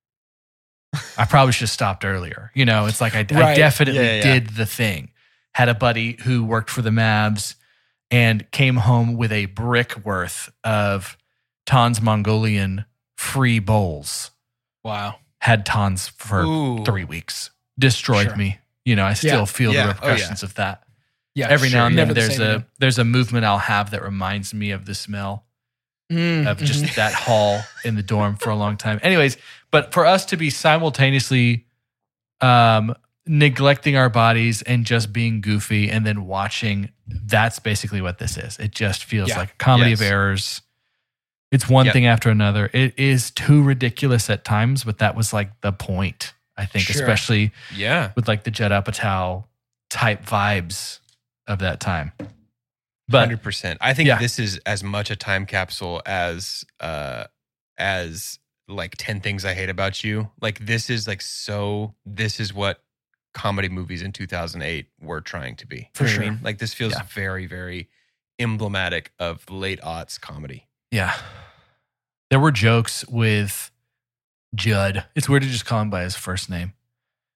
I probably should have stopped earlier. You know, it's like I, I Right. definitely Yeah, yeah. did the thing. Had a buddy who worked for the Mavs and came home with a brick worth of Ton's Mongolian free bowls. Wow. Had Ton's for Ooh. three weeks. Destroyed Sure. me. You know, I still Yeah. feel Yeah. the Oh, yeah. repercussions of that. Yeah. Every sure. now and then Never the there's same a again. there's a movement I'll have that reminds me of the smell Mm, of just mhm. that hall in the dorm for a long time. Anyways, but for us to be simultaneously um, neglecting our bodies and just being goofy and then watching, that's basically what this is. It just feels Yeah. like a comedy Yes. of errors. It's one Yep. thing after another. It is too ridiculous at times, but that was like the point, I think, Sure. especially Yeah. with like the Judd Apatow type vibes of that time. But Hundred percent. I think Yeah. this is as much a time capsule as uh as like ten Things I Hate About You. Like this is like so. This is what comedy movies in two thousand eight were trying to be. For You know what I sure. mean? Like this feels Yeah. very very emblematic of late aughts comedy. yeah, there were jokes with Judd. It's weird to just call him by his first name.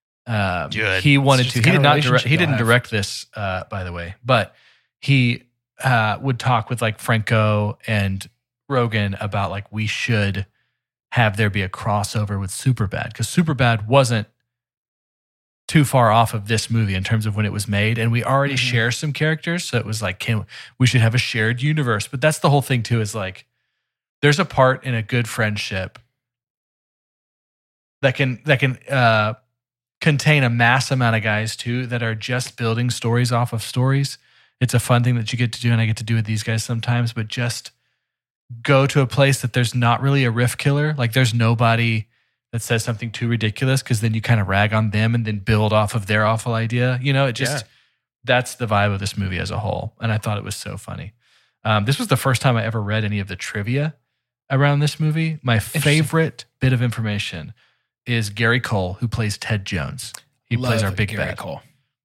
Um, Judd. He wanted It's to. just He the did kind of not direct. relationship He y'all didn't have. direct this, uh, by the way. But he uh, would talk with like Franco and Rogen about like we should have there be a crossover with Superbad because Superbad wasn't too far off of this movie in terms of when it was made, and we already Mhm. share some characters, so it was like, can we should have a shared universe? But that's the whole thing too. Is like there's a part in a good friendship that can that can uh, contain a mass amount of guys too that are just building stories off of stories. It's a fun thing that you get to do, and I get to do with these guys sometimes. But just go to a place that there's not really a riff killer. Like there's nobody that says something too ridiculous because then you kind of rag on them and then build off of their awful idea. You know, it just, Yeah. that's the vibe of this movie as a whole. And I thought it was so funny. Um, this was the first time I ever read any of the trivia around this movie. My favorite bit of information is Gary Cole, who plays Ted Jones. He plays our Love big Gary bad. Cole.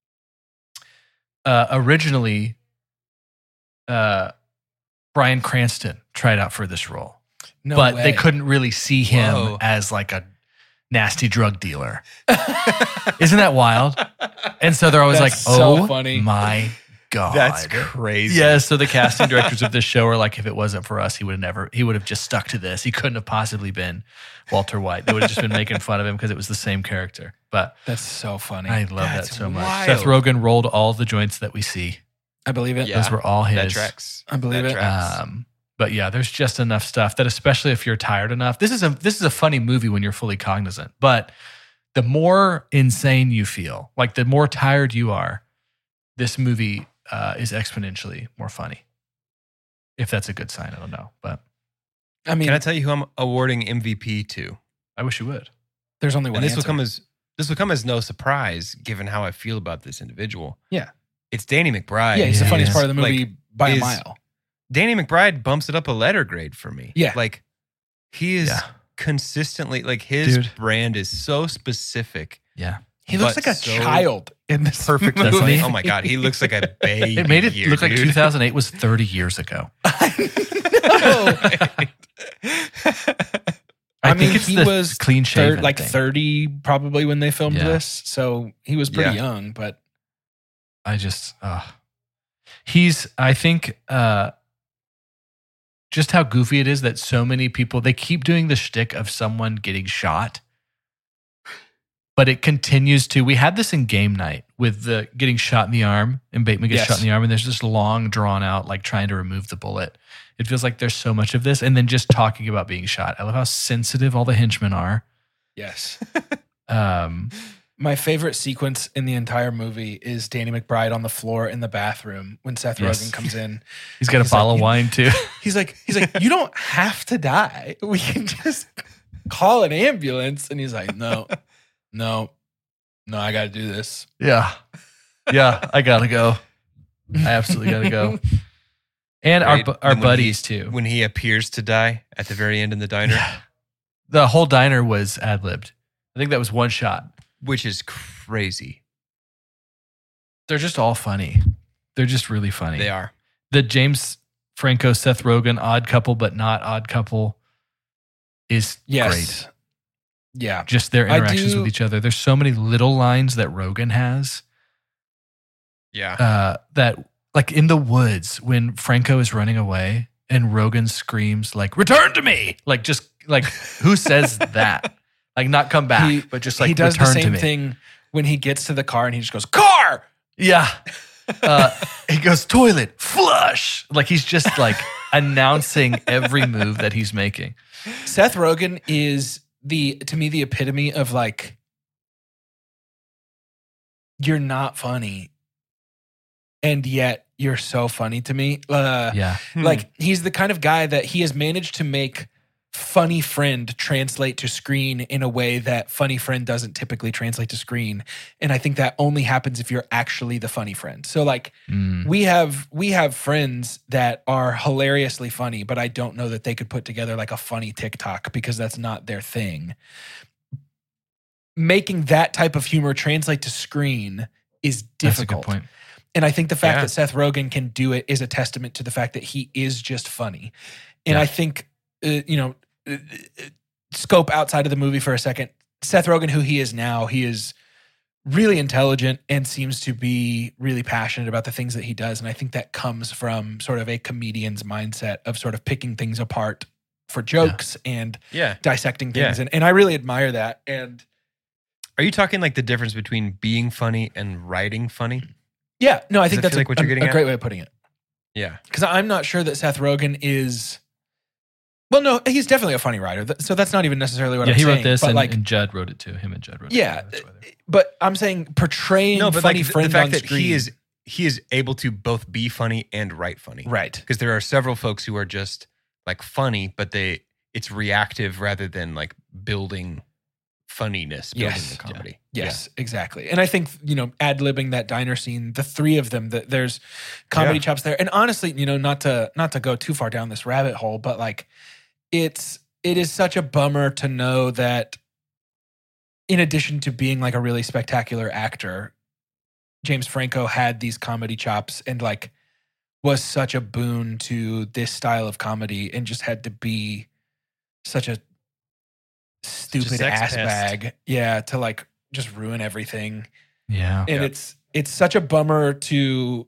Uh, originally, uh, Bryan Cranston tried out for this role. No but way. they couldn't really see him Whoa. as like a nasty drug dealer. Isn't that wild? And so they're always That's like, so oh funny. my God. That's crazy. Yeah, so the casting directors of this show are like, if it wasn't for us, he would have never, he would have just stuck to this. He couldn't have possibly been Walter White. They would have just been making fun of him because it was the same character. But That's so funny. I I, love that That's so much. wild. Seth Rogen rolled all the joints that we see. believe it. Yeah. Those were all his. That tracks. I believe That it. tracks. Um, but yeah, there's just enough stuff that, especially if you're tired enough, this is a this is a funny movie when you're fully cognizant. But the more insane you feel, like the more tired you are, this movie uh, is exponentially more funny. If that's a good sign, I don't know, but I mean, Can I tell you who I'm awarding M V P to? I wish you would. there's only one And this will answer. come as this will come as no surprise, given how I feel about this individual. Yeah. It's Danny McBride. yeah, he's the Yeah, funniest yeah. part of the movie Like, by a is- mile. Danny McBride bumps it up a letter grade for me. Yeah. Like he is Yeah. consistently like his Dude. brand is so specific. Yeah. He looks but like a so child in this Perfect. movie. Doesn't he? Oh my God. He looks like a baby. It made it here, look like dude. two thousand eight was thirty years ago. I I, I mean, think it's he the was clean shaven Thir- like thing. thirty probably when they filmed Yeah. this, so he was pretty Yeah. young. But I just, uh, he's, I think, uh, just how goofy it is that so many people, they keep doing the shtick of someone getting shot, but it continues to, we had this in Game Night with the getting shot in the arm, and Bateman gets Yes. shot in the arm, and there's this long drawn out, like trying to remove the bullet. It feels like there's so much of this, and then just talking about being shot. I love how sensitive all the henchmen are. yes, Um, my favorite sequence in the entire movie is Danny McBride on the floor in the bathroom when Seth Yes. Rogen comes in. he's got a He's like, bottle of you- wine too. He's like, he's like, you don't have to die. We can just call an ambulance. And he's like, no, no, no, I got to do this. Yeah. Yeah, I gotta go. I absolutely gotta go. And our Right? bu- our And when buddies he- too. When he appears to die at the very end in the diner, Yeah. The whole diner was ad libbed. I think that was one shot. which is crazy. They're just all funny. They're just really funny. They are. The James Franco, Seth Rogen, odd couple, but not odd couple is Yes. great. Yeah. Just their I interactions do- with each other. There's so many little lines that Rogen has. Yeah. Uh, that like in the woods when Franco is running away and Rogan screams like "Return to me!" Like just like who says that? Like not come back, He- but just like he does the return to same me. thing when he gets to the car and he just goes, car. Yeah. Uh, he goes toilet flush. Like he's just like announcing every move that he's making. Seth Rogen is the, to me, the epitome of like, you're not funny. And yet you're so funny to me. Uh, Yeah. Like he's the kind of guy that he has managed to make funny friend translate to screen in a way that funny friend doesn't typically translate to screen. And I think that only happens if you're actually the funny friend. So like Mm. we have we have friends that are hilariously funny, but I don't know that they could put together like a funny TikTok because that's not their thing. Making that type of humor translate to screen is That's a good difficult. point. And I think the fact Yeah. that Seth Rogen can do it is a testament to the fact that he is just funny. And Yeah. I think, uh, you know, uh, uh, scope outside of the movie for a second. Seth Rogen, who he is now, he is really intelligent and seems to be really passionate about the things that he does. And I think that comes from sort of a comedian's mindset of sort of picking things apart for jokes yeah. and yeah. dissecting things. Yeah. And, and I really admire that. And are you talking like the difference between being funny and writing funny? Yeah, no, I think Does that that's feel a, like what you're a- getting a at? great way of putting it. Yeah. Because I'm not sure that Seth Rogen is. Well, no, he's definitely a funny writer. Th- So that's not even necessarily what yeah, I'm he saying. wrote this but and, like, and Judd wrote it too. Him and Judd wrote yeah, it. That's why they're- but I'm saying portraying No, but funny like the, the friends fact on that screen. he is he is able to both be funny and write funny. right. Because there are several folks who are just like funny, but they it's reactive rather than like building funniness, building Yes. the comedy. Yes, exactly. And I think, you know, ad-libbing that diner scene, the three of them, that there's comedy Yeah. chops there. And honestly, you know, not to not to go too far down this rabbit hole, but like it's it is such a bummer to know that in addition to being like a really spectacular actor, James Franco had these comedy chops and like was such a boon to this style of comedy and just had to be such a stupid sex ass pest. bag. Yeah, to like just ruin everything. Yeah. And Yeah. it's it's such a bummer to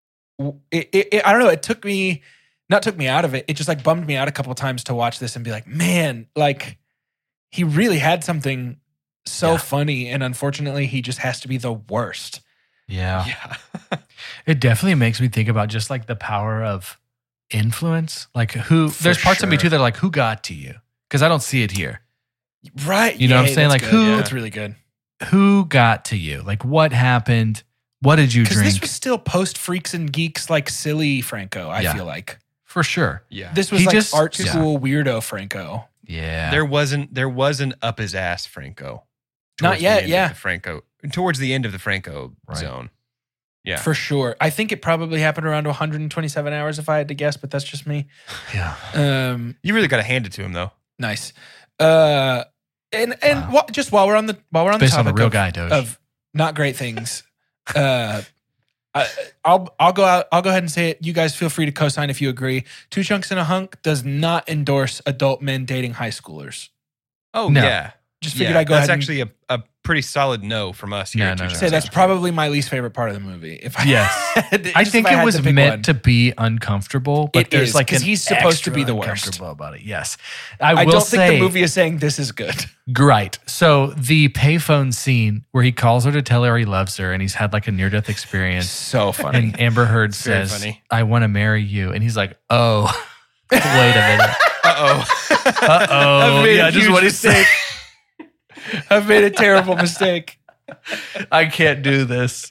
it, it, it- I don't know, it took me not took me out of it. It just like bummed me out a couple of times to watch this and be like, man, like he really had something so Yeah. funny and unfortunately he just has to be the worst. Yeah. Yeah. It definitely makes me think about just like the power of influence. Like who, For there's parts of me sure. too that are like, who got to you? Because I don't see it here. Right. You know what I'm Yay, saying? that's Like, good. who- Yeah, that's really good. Who got to you? Like what happened? What did you Because drink? this was still post Freaks and Geeks, like silly Franco, I Yeah. feel like. For sure. Yeah. This was He like just- art yeah. school weirdo Franco. Yeah. There wasn't there wasn't up his ass Franco. Not towards the yet, end of yeah. the Franco towards the end of the Franco Right. zone. Yeah. For sure. I think it probably happened around one hundred twenty-seven hours if I had to guess, but that's just me. yeah. Um, You really got to hand it to him though. nice. Uh, and and Wow. wha- just while we're on the while we're on Based the on a topic real of, guy, Doge. of not great things, uh, I, I'll I'll go out. I'll go ahead and say it. You guys feel free to co-sign if you agree. Two Chunks and a Hunk does not endorse adult men dating high schoolers. Oh No. yeah. Just figured Yeah, I'd go that's ahead and actually a, a pretty solid no from us here. No, at no, Two no. Chunks say that's and a Hunk. probably my least favorite part of the movie. If I Yes. had to- I just think if it had was to pick meant one. to be uncomfortable, but It there's is, like 'cause an he's supposed to extra be the worst. uncomfortable about it. Yes, I, I will don't say, think the movie is saying this is good. Right. So the payphone scene where he calls her to tell her he loves her, and he's had like a near death experience, So funny. and Amber Heard It's very says, funny. "I want to marry you," and he's like, "Oh, wait a minute, Uh-oh. uh oh, I've made yeah, a just huge what he mistake. said." I've made a terrible mistake. I can't do this.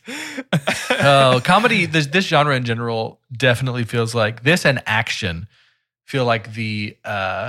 Oh, comedy. This this genre in general definitely feels like this and action feel like the uh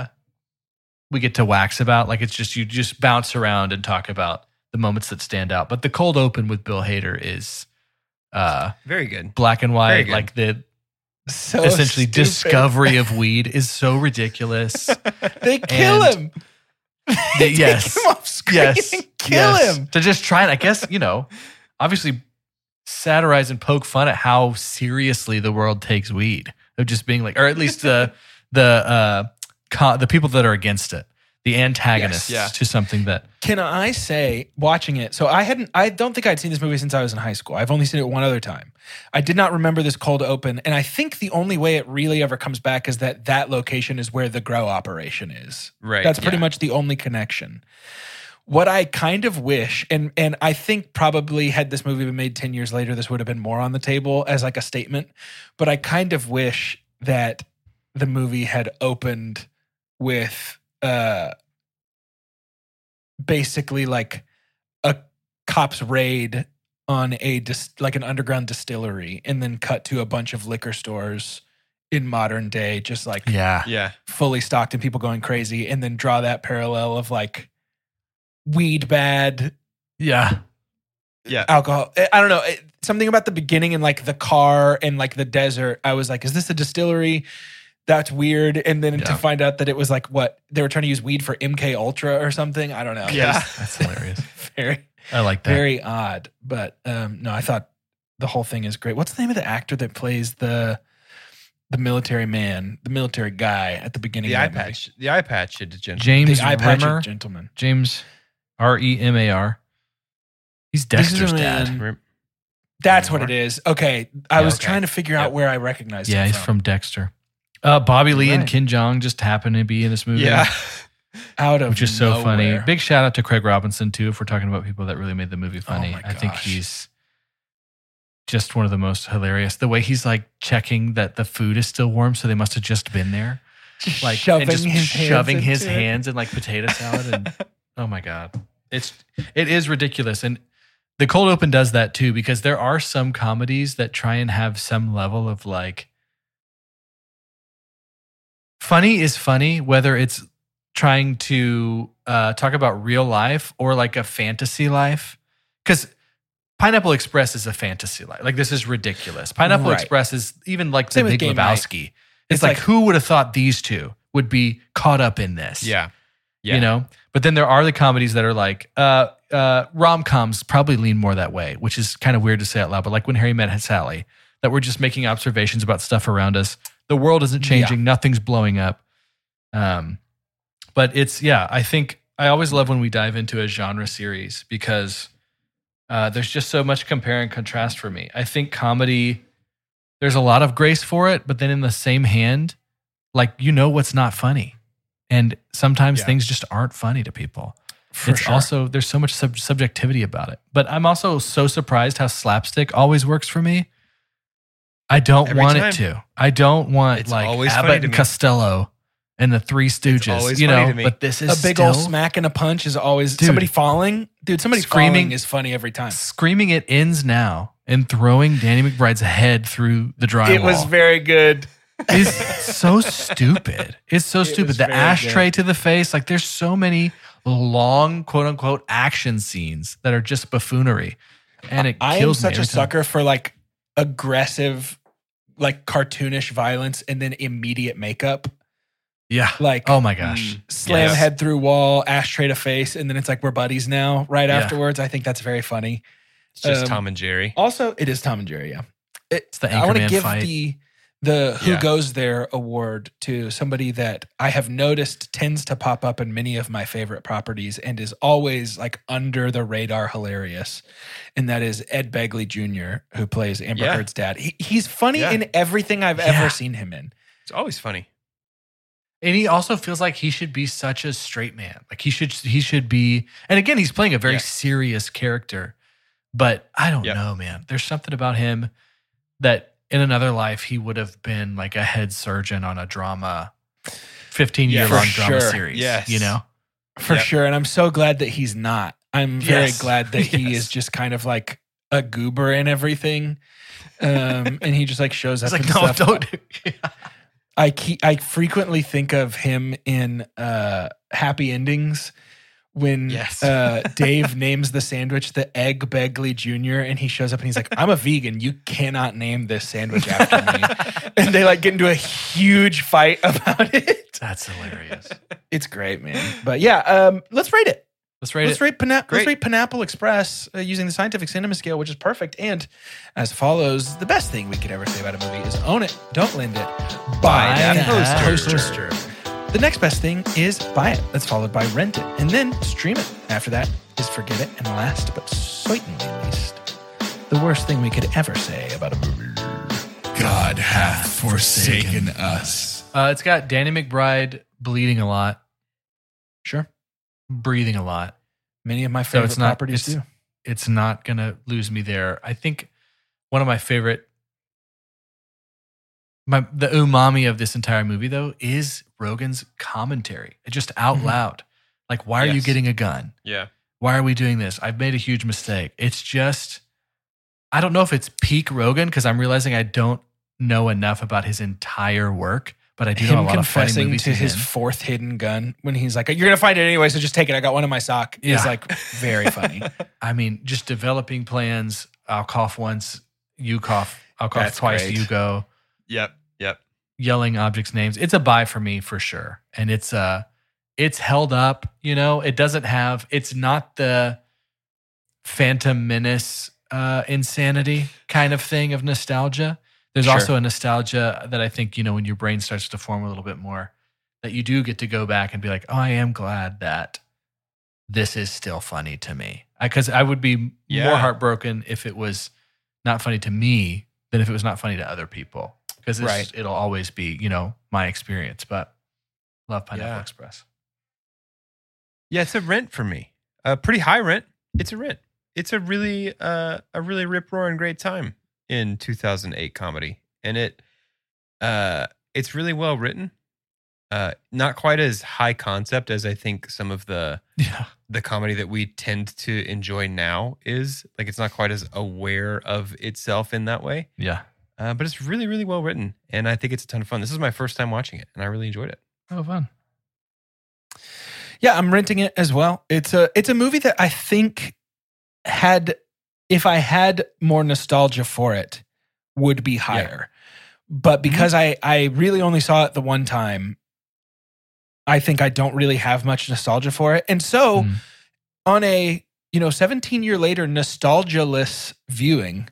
we get to wax about. Like it's just you just bounce around and talk about the moments that stand out. But the cold open with Bill Hader is uh Very good. black and Very white. good. Like the So essentially stupid. discovery of weed is so ridiculous. They kill And- him. The- Take yes. him off screen Yes. and kill yes. him. To just try and I guess, you know, obviously satirize and poke fun at how seriously the world takes weed. Of just being like, or at least the the uh co- the people that are against it, the antagonists Yes, yeah. to something that Can I say, watching it, so I hadn't, I don't think I'd seen this movie since I was in high school. I've only seen it one other time. I did not remember this cold open. And I think the only way it really ever comes back is that that location is where the grow operation is. Right. That's pretty yeah. much the only connection. What I kind of wish, and and I think probably had this movie been made ten years later, this would have been more on the table as like a statement. But I kind of wish that the movie had opened with uh basically like a cops raid on a dis- like an underground distillery and then cut to a bunch of liquor stores in modern day, just like yeah. Yeah. fully stocked and people going crazy, and then draw that parallel of like weed bad, Yeah. Yeah. alcohol. I I don't know. It, something about the beginning and like the car and like the desert. I was like, is this a distillery? That's weird. And then to Yeah. find out that it was like what they were trying to use weed for M K Ultra or something. I don't know. It Yeah. was That's hilarious. very, I like that. very odd. But um, no, I thought the whole thing is great. What's the name of the actor that plays the the military man, the military guy at the beginning The of eye that movie? patch. The eye patch gentleman. James The eye patch Rimmer. gentleman. James R E M A R. He's This is Dexter's a dad. man- That's what it Anymore? is. Okay. I Yeah, was okay. trying to figure out Yep. where I recognized Yeah, him he's from. from Dexter. Uh, Bobby Lee and Right. Kin Jong just happen to be in this movie. Yeah. Out of Which is so funny. nowhere. Big shout out to Craig Robinson, too, if we're talking about people that really made the movie funny. my I think gosh. he's just one of the most hilarious. The way he's like checking that the food is still warm, so they must have just been there. Like shoving and just his hands shoving his into it. hands in like potato salad. And oh my God. It's it is ridiculous. And the cold open does that too, because there are some comedies that try and have some level of like funny is funny, whether it's trying to uh, talk about real life or like a fantasy life. Because Pineapple Express is a fantasy life. Like, this is ridiculous. Pineapple Right. Express is even like Same the with Big Game Night. Lebowski. It's, It's like, like- who would have thought these two would be caught up in this? Yeah. Yeah. You know? But then there are the comedies that are like, uh, uh, rom-coms probably lean more that way, which is kind of weird to say out loud. But like When Harry Met Sally, that we're just making observations about stuff around us. The world isn't changing. Nothing's blowing up. Um, but it's, yeah, I think I always love when we dive into a genre series because uh, there's just so much compare and contrast for me. I think comedy, there's a lot of grace for it, but then in the same hand, like, you know what's not funny. And sometimes Yeah. things just aren't funny to people. For it's sure. also, there's so much sub- subjectivity about it. But I'm also so surprised how slapstick always works for me. I don't Every want time. it to. I don't want It's like always funny Abbott to and me. Costello and the Three Stooges, always you funny know. to me. But this is a big still old smack and a punch is always Dude. somebody falling. Dude, somebody Screaming- falling is funny every time. screaming it ends now and throwing Danny McBride's head through the drywall. It was very good. is so stupid. It's so stupid. was The very ashtray to the face. Like, there's so many long, quote unquote, action scenes that are just buffoonery. And it I am kills me such a every time. sucker for like aggressive, like cartoonish violence and then immediate makeup. Yeah. Like, Oh my gosh. Mm. slam Yes. head through wall, ashtray to face, and then it's like we're buddies now. Right Yeah. afterwards, I think that's very funny. It's just Um, Tom and Jerry. Also, it is Tom and Jerry. Yeah, it, It's the I want to Anchorman give fight. the the Who Yeah. Goes There award to somebody that I have noticed tends to pop up in many of my favorite properties and is always like under the radar hilarious. And that is Ed Begley Junior, who plays Amber Yeah. Heard's dad. He, he's funny Yeah. in everything I've Yeah. ever seen him in. It's always funny. And he also feels like he should be such a straight man. Like he should he should be, and again, he's playing a very Yeah. serious character. But I don't Yep. know, man. There's something about him that in another life he would have been like a head surgeon on a drama, fifteen year Yeah, long for drama sure. series. Yes. You know? For Yep. sure. And I'm so glad that he's not. I'm very Yes. glad that he Yes. is just kind of like a goober and everything. Um, and he just like shows up It's like, and no, stuff. don't. I keep, I frequently think of him in uh, Happy Endings when Yes. uh, Dave names the sandwich the Egg Begley Junior and he shows up and he's like, "I'm a vegan. You cannot name this sandwich after me." And they like get into a huge fight about it. That's hilarious. It's great, man. But yeah, um, let's rate it. Let's rate Let's it. rate, Pina- let's Great. rate Pineapple Express uh, using the scientific cinema scale, which is perfect. And as follows, the best thing we could ever say about a movie is own it, don't lend it, buy, Buy that that poster. poster. The next best thing is buy it. That's followed by rent it, and then stream it. After that is forget it. And last but certainly least, the worst thing we could ever say about a movie. God hath forsaken us. Uh, it's got Danny McBride bleeding a lot, Sure. breathing a lot. Many of my So favorite it's not properties it's, do. it's not gonna lose me there. I think one of my favorite my the umami of this entire movie though is Rogen's commentary. It just out Mhm. loud. Like, why are you Yes. getting a gun? Yeah. Why are we doing this? I've made a huge mistake. It's just I don't know if it's peak Rogen because I'm realizing I don't know enough about his entire work, but I do know a Him lot of funny confessing movies to he's his in. fourth hidden gun when he's like, "You're gonna find it anyway, so just take it. I got one in my sock." Is Yeah. like very funny. I mean, just developing plans. I'll cough once, you cough. I'll cough That's twice, great. you go. Yep. Yep. Yelling objects' names. It's a buy for me for sure, and it's uh, it's held up. You know, it doesn't have. It's not the Phantom Menace uh, insanity kind of thing of nostalgia. There's Sure. also a nostalgia that I think, you know, when your brain starts to form a little bit more, that you do get to go back and be like, oh, I am glad that this is still funny to me. Because I, I would be Yeah. more heartbroken if it was not funny to me than if it was not funny to other people. Because Right. it'll always be, you know, my experience. But love Pineapple Yeah. Express. Yeah, it's a rent for me. A pretty high rent. It's a rent. It's a really uh, a really rip roaring great time in two thousand eight comedy, and it uh, it's really well written. Uh, not quite as high concept as I think some of the Yeah. the comedy that we tend to enjoy now is. Like, it's not quite as aware of itself in that way. Yeah. Uh, but it's really, really well written, and I think it's a ton of fun. This is my first time watching it, and I really enjoyed it. Oh, fun. Yeah, I'm renting it as well. It's a it's a movie that I think had, if I had more nostalgia for it, would be higher. But because I I really only saw it the one time, I think I don't really have much nostalgia for it. And so Mm. on a, you know, seventeen year later nostalgia-less viewing,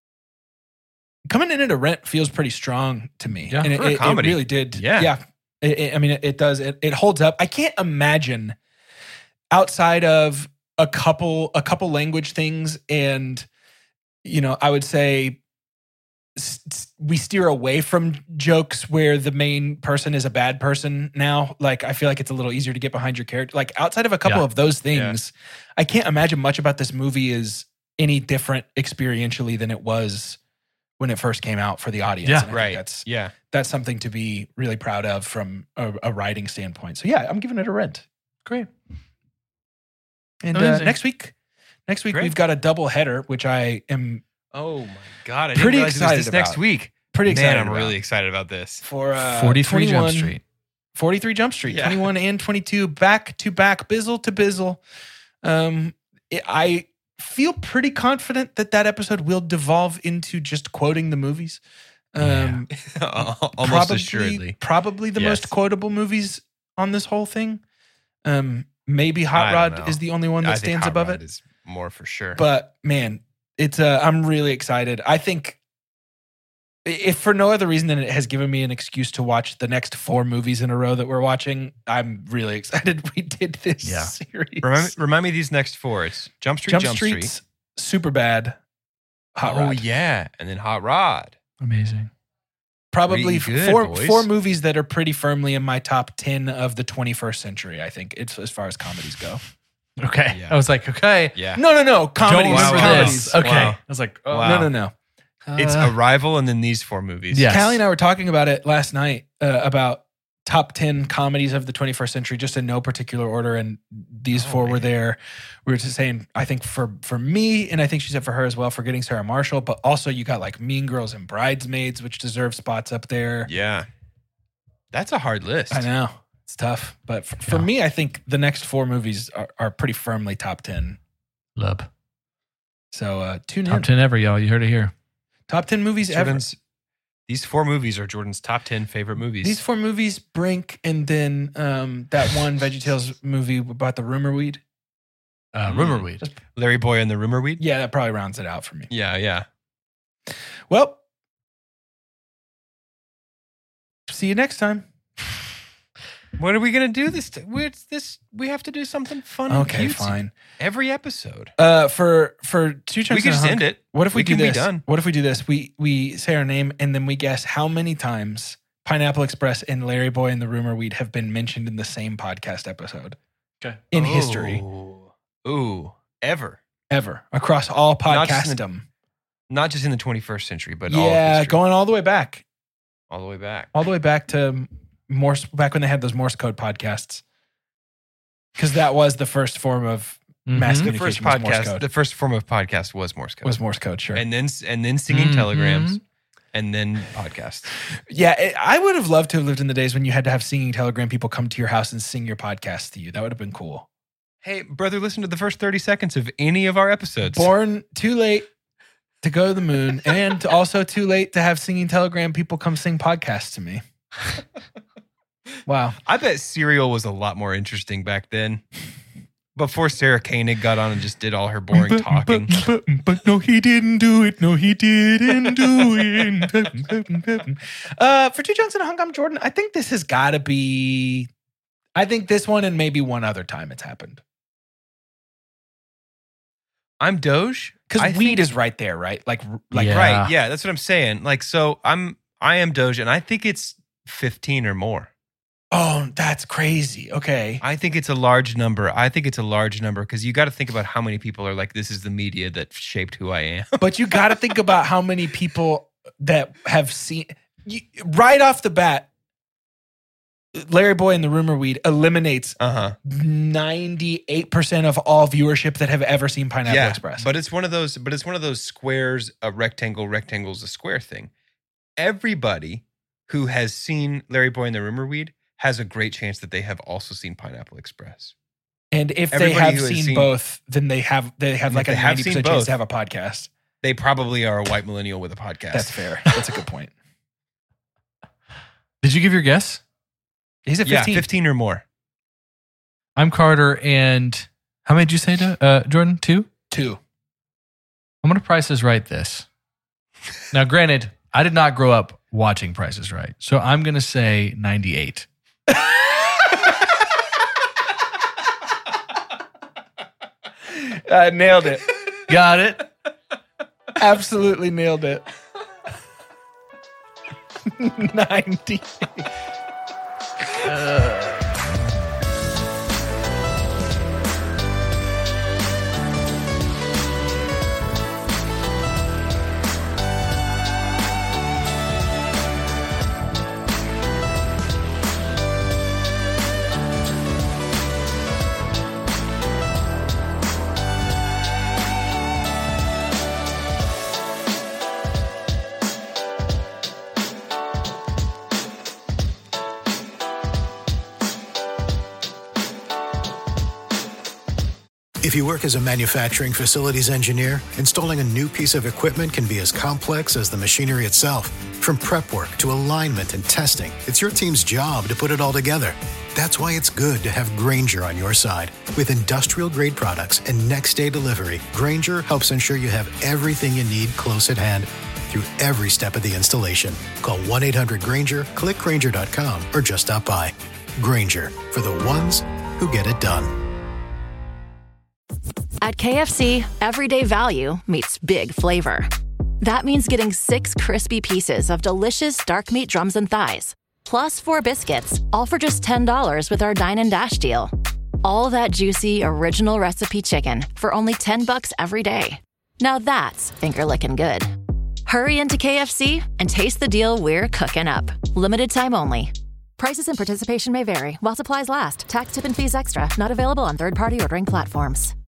coming in at a rent feels pretty strong to me. Yeah, and it, for a it- it comedy. really did. Yeah. Yeah. It- it- I mean, it, it does. It, it holds up. I can't imagine outside of a couple, a couple language things. And, you know, I would say s- s- we steer away from jokes where the main person is a bad person now. Like, I feel like it's a little easier to get behind your character. Like, outside of a couple Yeah. of those things, I can't imagine much about this movie is any different experientially than it was when it first came out for the audience. Yeah. And I think Right. That's Yeah. that's something to be really proud of from a, a writing standpoint. So yeah, I'm giving it a rent. Great. And uh, Amazing. next week, next week Great. we've got a double header, which I am Oh my god! I didn't Pretty realize it was excited this next about. week. pretty excited Man, I'm about. really excited about this. for uh, forty-three Jump twenty-one Street. forty-three Jump Street, Yeah. twenty-one and twenty-two, back to back, bizzle to bizzle. Um, it- I feel pretty confident that that episode will devolve into just quoting the movies. Um, Almost probably, assuredly. probably the Yes. most quotable movies on this whole thing. Um, maybe Hot I Rod don't know. is the only one that I think stands Hot above Rod it. is more for sure. But man, it's uh, I'm really excited. I think if for no other reason than it has given me an excuse to watch the next four movies in a row that we're watching, I'm really excited we did this Yeah. series. remind, remind me these next four. It's Jump Street, Jump, Jump, Street's Street. super bad. Hot oh Rod. yeah, and then Hot Rod. Amazing. Probably Really good, four boys. four movies that are pretty firmly in my top ten of the twenty-first century. I think it's as far as comedies go. Okay. Yeah. I was like, okay. Yeah, No, no, no, comedies. Don't remember Wow. this. comedies. Okay. Wow. I was like, oh, Wow. No, no, no. it's uh, Arrival and then these four movies. Yes. Callie and I were talking about it last night uh, about top ten comedies of the twenty-first century, just in no particular order. And these Oh, four were man. there. We were just saying, I think for for me, and I think she said for her as well, forgetting Sarah Marshall, but also you got like Mean Girls and Bridesmaids, which deserve spots up there. yeah. That's a hard list. I know. It's tough. But for, for Yeah. me, I think the next four movies are, are pretty firmly top ten. Love. So uh, tune in. Top ten ever, y'all. You heard it here. Top ten movies ever. Jordan's, these four movies are Jordan's top ten favorite movies. These four movies, Brink, and then um, that one VeggieTales movie about the rumor weed. Uh, Mm. Rumor Weed. Larry Boy and the Rumor Weed. Yeah, that probably rounds it out for me. Yeah, yeah. Well, see you next time. What are we gonna do this? T- it's this we have to do something fun. and Okay, cutesy. fine. Every episode. Uh, for for two chunks We can and a just hunk, end it. What if we, We do can be this? done. What if we do this? We we say our name and then we guess how many times Pineapple Express and Larry Boy and the Rumor Weed have been mentioned in the same podcast episode Okay. in history Ooh. Ooh, ever. ever across all Not just in the- podcastdom. Not just in the twenty-first century, but all of Yeah, history. going all the way back, all the way back. all the way back to Morse, back when they had those Morse code podcasts, because that was the first form of mass Mhm. The first communication. was Morse podcast, code. the first form of podcast was Morse code. was Morse code, sure. and then and then singing Mhm. telegrams, and then podcasts. Yeah, it, I would have loved to have lived in the days when you had to have singing telegram people come to your house and sing your podcast to you. That would have been cool. Hey, brother, listen to the first thirty seconds of any of our episodes. Born too late to go to the moon, and also too late to have singing telegram people come sing podcasts to me. Wow. I bet Serial was a lot more interesting back then. Before Sarah Koenig got on and just did all her boring talking. But, but, but no, he didn't do it. No, he didn't do it. uh, for Two Junks and a Hunk, I'm Jordan. I think this has got to be. I think this one and maybe one other time it's happened. I'm Doge. Because I weed think- is right there, right? Like, like Yeah. right. Yeah, that's what I'm saying. Like, so I'm I am Doge, and I think it's fifteen or more. Oh, that's crazy. Okay. I think it's a large number. I think it's a large number because you got to think about how many people are like, this is the media that shaped who I am. But you got to think about how many people that have seen you, right off the bat. Larry Boy and the Rumor Weed eliminates Uh huh. ninety-eight percent of all viewership that have ever seen Pineapple Yeah, Express. but it's one of those. But it's one of those squares, a rectangle, rectangle's a square thing. Everybody who has seen Larry Boy and the Rumor Weed has a great chance that they have also seen Pineapple Express. and if they everybody have who has seen, seen- both, then they have they have And like if a they have ninety seen percent chance both- to have a podcast. They probably are a white millennial with a podcast. That's fair. That's a good point. Did you give your guess? He's at Yeah, fifteen. fifteen or more. I'm Carter, and how many did you say, to, uh, Jordan? Two? Two. I'm going to Price is Right this. Now, granted, I did not grow up watching Price is Right, so I'm going to say ninety-eight. I nailed it. Got it? Absolutely nailed it. ninety. If you work as a manufacturing facilities engineer, installing a new piece of equipment can be as complex as the machinery itself. From prep work to alignment and testing, it's your team's job to put it all together. That's why it's good to have Grainger on your side. With industrial-grade products and next-day delivery, Grainger helps ensure you have everything you need close at hand through every step of the installation. Call one eight hundred Grainger, click Grainger dot com, or just stop by. Grainger, for the ones who get it done. At K F C, everyday value meets big flavor. That means getting six crispy pieces of delicious dark meat drums and thighs, plus four biscuits, all for just ten dollars with our Dine and Dash deal. All that juicy, original recipe chicken for only ten bucks every day. Now that's finger-licking good. Hurry into K F C and taste the deal we're cooking up. Limited time only. Prices and participation may vary while supplies last. Tax, tip, and fees extra. Not available on third-party ordering platforms.